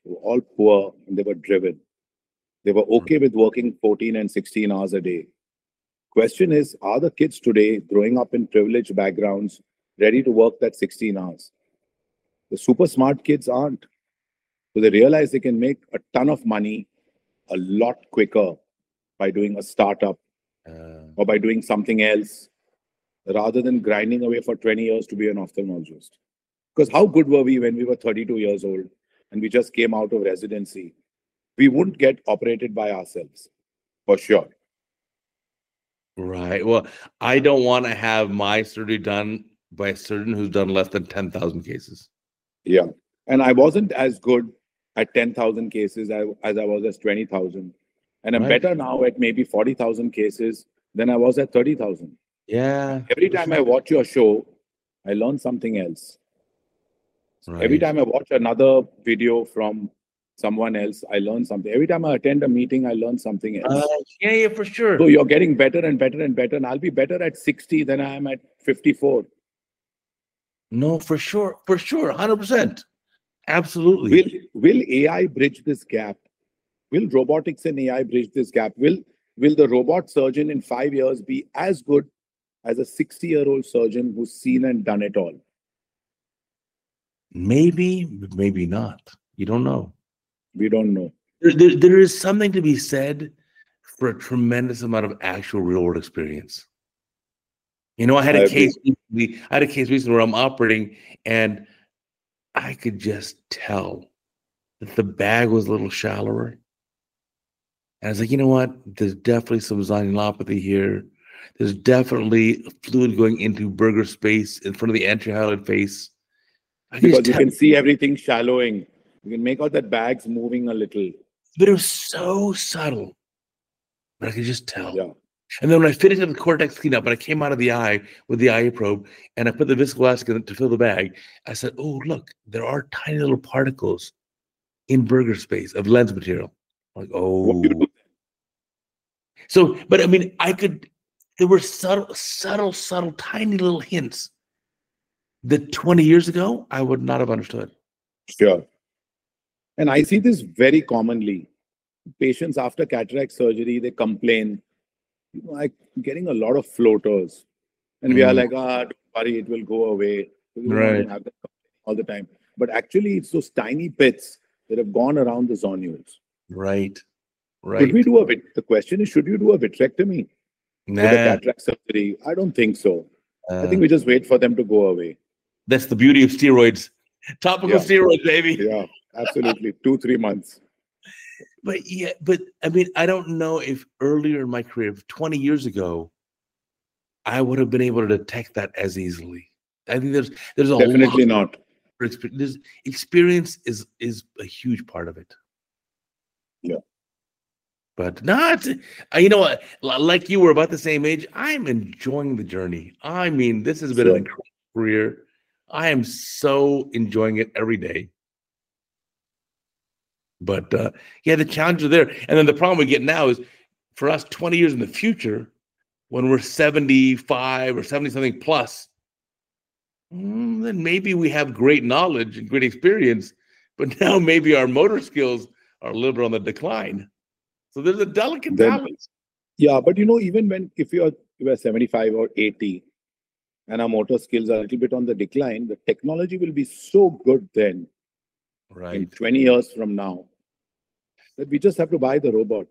They were all poor and they were driven. They were okay with working fourteen and sixteen hours a day. Question is, are the kids today growing up in privileged backgrounds ready to work that sixteen hours? The super smart kids aren't. So they realize they can make a ton of money a lot quicker by doing a startup Uh, or by doing something else rather than grinding away for twenty years to be an ophthalmologist. Because how good were we when we were thirty-two years old and we just came out of residency? We wouldn't get operated by ourselves, for sure. right. Well, I don't want to have my surgery done by a surgeon who's done less than ten thousand cases. Yeah. And I wasn't as good at ten thousand cases as, as I was at twenty thousand. And I'm Right. better now at maybe forty thousand cases than I was at thirty thousand. Yeah. Every time I watch your show, I learn something else. Right. Every time I watch another video from someone else, I learn something. Every time I attend a meeting, I learn something else. Uh, yeah, yeah, for sure. So you're getting better and better and better. And I'll be better at sixty than I am at fifty-four. No, for sure. For sure. one hundred percent. Absolutely. Will, will A I bridge this gap? Will robotics and A I bridge this gap? Will, will the robot surgeon in five years be as good as a sixty-year-old surgeon who's seen and done it all? Maybe, but maybe not. You don't know. We don't know. There, there, there is something to be said for a tremendous amount of actual real world experience. You know, I had I a agree. case recently, I had a case recently where I'm operating and I could just tell that the bag was a little shallower. And I was like, you know what? There's definitely some zonulopathy here. There's definitely fluid going into burger space in front of the anterior face. I could Because just you tell, can see everything shallowing. You can make out that bag's moving a little. but it was so subtle. But I could just tell. Yeah. And then when I finished the cortex cleanup and I came out of the eye with the eye probe and I put the viscoelastic in to fill the bag, I said, oh, look, there are tiny little particles in burger space of lens material. I'm like, What do you oh. do? So, but I mean, I could, there were subtle, subtle, subtle, tiny little hints that twenty years ago, I would not have understood. Sure. And I see this very commonly. Patients after cataract surgery, they complain, you know, I'm getting a lot of floaters. And we are Mm. like, ah, don't worry, it will go away. We don't Right. have that all the time. But actually, it's those tiny pits that have gone around the zonules. Right. Should Right. we do a vit- the question is, should you do a vitrectomy Nah, with a cataract surgery? I don't think so. I uh, think we just wait for them to go away. that's the beauty of steroids. Topical Yeah. steroids, baby. Yeah, absolutely. Two, three months. But yeah, but I mean, I don't know if earlier in my career, if twenty years ago, I would have been able to detect that as easily. I think there's there's a Definitely lot not. of expe- there's, experience is is a huge part of it. Yeah. But no, it's, uh, you know what? L- Like you were about the same age, I'm enjoying the journey. I mean, this has been Sure. an incredible career. I am so enjoying it every day. But uh, yeah, the challenges are there. And then the problem we get now is for us twenty years in the future, when we're seventy-five or seventy something plus, mm, then maybe we have great knowledge and great experience, but now maybe our motor skills are a little bit on the decline. So there's a delicate Then- balance. Yeah, but you know, even when if you're you are seventy-five or eighty and our motor skills are a little bit on the decline, the technology will be so good then in Right. twenty years from now that we just have to buy the robot.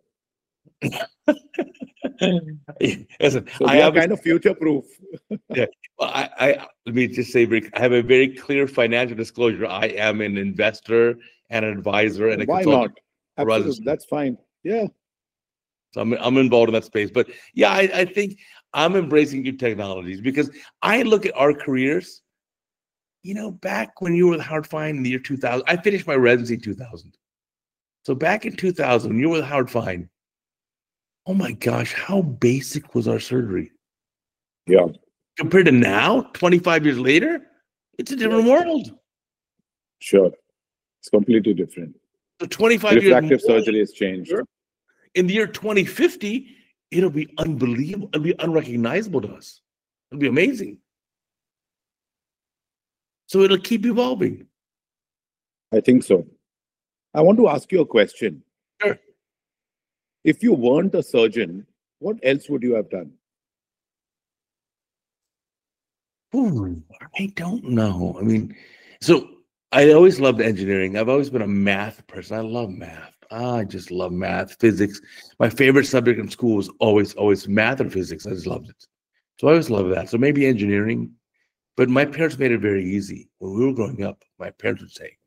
Listen, So I we are have kind of future proof. well, I, I let me just say very, I have a very clear financial disclosure. I am an investor and an advisor and a Why consultant. not? Rather- Absolutely. That's fine. Yeah. So I'm, I'm involved in that space. But yeah, I, I think I'm embracing new technologies because I look at our careers, you know, back when you were with Howard Fine in the year two thousand, I finished my residency in two thousand. So back in two thousand, when you were with Howard Fine, oh my gosh, how basic was our surgery? Yeah. Compared to now, twenty-five years later, it's a different world. Sure. It's completely different. So twenty-five Refractive years more, surgery has changed. in the year twenty fifty, it'll be unbelievable. It'll be unrecognizable to us. It'll be amazing. So it'll keep evolving. I think so. I want to ask you a question. Sure. If you weren't a surgeon, what else would you have done? Ooh, I don't know. I mean, so I always loved engineering. I've always been a math person. I love math. I just love math, physics. My favorite subject in school was always, always math and physics. I just loved it. So I always loved that. So maybe engineering. But my parents made it very easy. When we were growing up, my parents would say,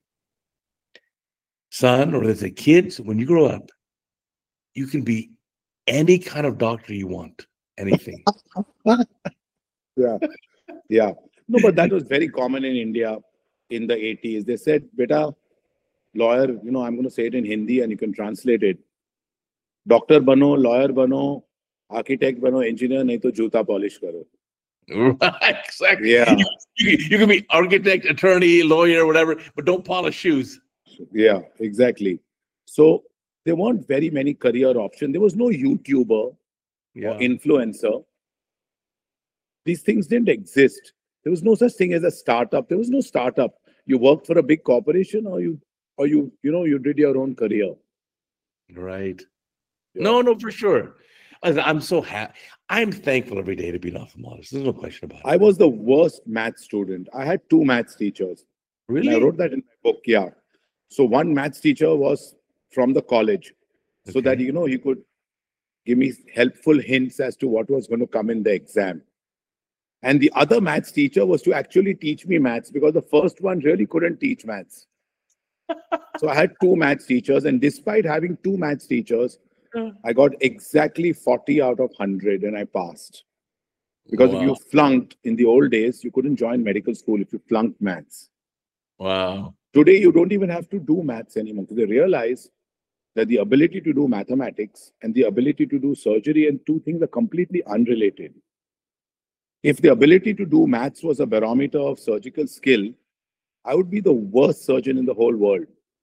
son, or they say, kids, when you grow up, you can be any kind of doctor you want, anything. Yeah. Yeah. No, but that was very common in India in the eighties. They said, beta, lawyer, you know, I'm going to say it in Hindi and you can translate it. Doctor bano, lawyer bano, architect bano, engineer, nahi to juta polish karo. Right, exactly. Yeah. You, you can be architect, attorney, lawyer, whatever, but don't polish shoes. Yeah, exactly. So there weren't very many career options. There was no YouTuber Yeah. or influencer. These things didn't exist. There was no such thing as a startup. There was no startup. You worked for a big corporation, or you, or you, you know, you did your own career. Right. Yeah. No, no, for sure. I- I'm so happy. I'm thankful every day to be an ophthalmologist. There's no question about it. I was the worst math student. I had two maths teachers. And I Really? wrote that in my book. Yeah. So one maths teacher was from the college, so that Okay. you know he could give me helpful hints as to what was going to come in the exam. And the other maths teacher was to actually teach me maths, because the first one really couldn't teach maths. So I had two maths teachers, and despite having two maths teachers, I got exactly forty out of one hundred and I passed. Because if Wow. you flunked in the old days, you couldn't join medical school if you flunked maths. Wow. Today, you don't even have to do maths anymore, because they realize that the ability to do mathematics and the ability to do surgery and two things are completely unrelated. If the ability to do maths was a barometer of surgical skill, I would be the worst surgeon in the whole world.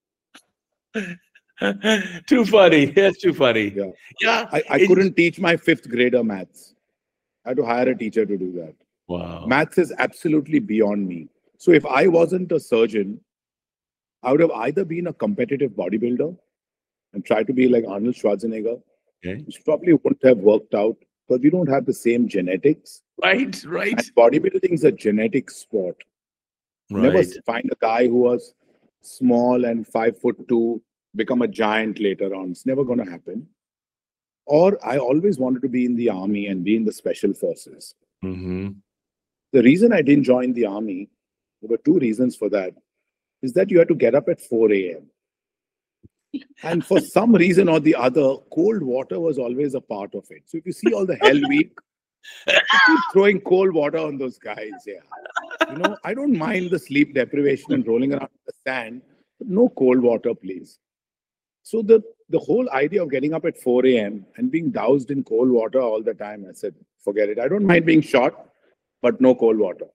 Too funny. That's too funny. Yeah. Yeah. I, I it's- couldn't teach my fifth grader maths. I had to hire a teacher to do that. Wow. Maths is absolutely beyond me. So if I wasn't a surgeon, I would have either been a competitive bodybuilder and tried to be like Arnold Schwarzenegger, Okay. which probably wouldn't have worked out because we don't have the same genetics. Right. Right. And bodybuilding is a genetic sport. Never Right. find a guy who was small and five foot two become a giant later on. It's never going to happen. Or I always wanted to be in the army and be in the special forces. Mm-hmm. The reason I didn't join the army, there were two reasons for that, is that you had to get up at four a.m. And for some reason or the other, cold water was always a part of it. So if you see all the Hell Week, you keep throwing cold water on those guys. Yeah. You know, I don't mind the sleep deprivation and rolling around in the sand, but no cold water, please. So the, the whole idea of getting up at four a.m. and being doused in cold water all the time, I said, forget it. I don't mind being shot, but no cold water.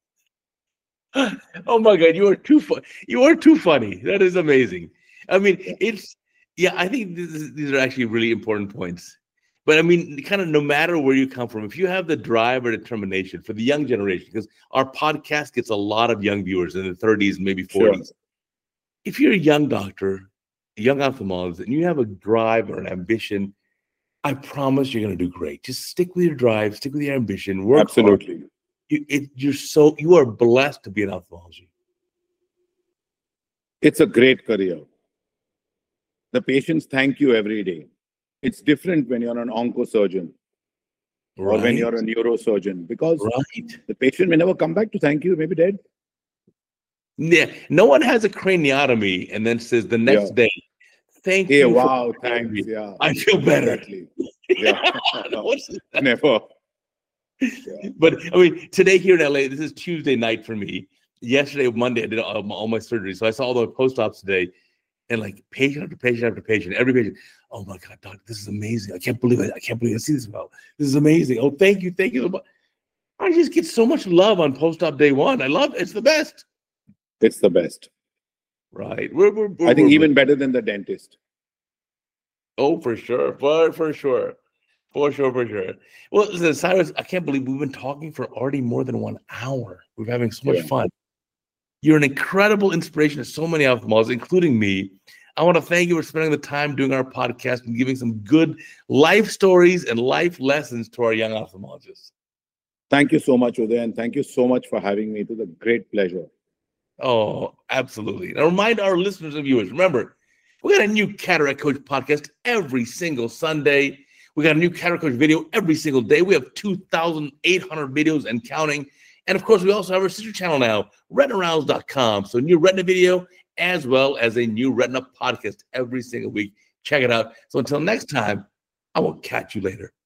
Oh my God, you are too fun. You are too funny. That is amazing. I mean, it's yeah. I think this is, these are actually really important points. But I mean, kind of no matter where you come from, if you have the drive or determination for the young generation, because our podcast gets a lot of young viewers in the thirties, maybe forties. Sure. If you're a young doctor, a young ophthalmologist, and you have a drive or an ambition, I promise you're going to do great. Just stick with your drive, stick with your ambition, work Absolutely. hard. You, it, you're so you are blessed to be an ophthalmologist. It's a great career. The patients thank you every day. It's different when you're an oncosurgeon or when Right? you're a neurosurgeon, because Right. the patient may never come back to thank you, maybe dead. Yeah. No one has a craniotomy and then says the next Yeah. day, thank Hey, you. for wow, having thanks. me. Yeah, I feel better. exactly. Yeah. What's that? Never. Yeah. But I mean, today here in L A, this is Tuesday night for me. Yesterday, Monday, I did all, all my surgery. So I saw all the post-ops today, and like patient after patient after patient, every patient. Oh my God, doc, this is amazing. I can't believe it. I can't believe I see this well. This is amazing. Oh, thank you, thank you so much. I just get so much love on post-op day one. I love it. It's the best. It's the best. Right. We're, we're, we're, I think we're- even better than the dentist. Oh, for sure. For, for sure. For sure, for sure. Well, listen, Cyrus, I can't believe we've been talking for already more than one hour. We're having so much Yeah. fun. You're an incredible inspiration to so many ophthalmologists, including me. I want to thank you for spending the time doing our podcast and giving some good life stories and life lessons to our young ophthalmologists. Thank you so much, Uday, and thank you so much for having me. It was a great pleasure. Oh, absolutely. And I remind our listeners and viewers, remember, we got a new Cataract Coach podcast every single Sunday. We got a new Cataract Coach video every single day. We have two thousand eight hundred videos and counting. And of course, we also have our sister channel now, retina rounds dot com. So new retina video as well as a new retina podcast every single week. Check it out. So until next time, I will catch you later.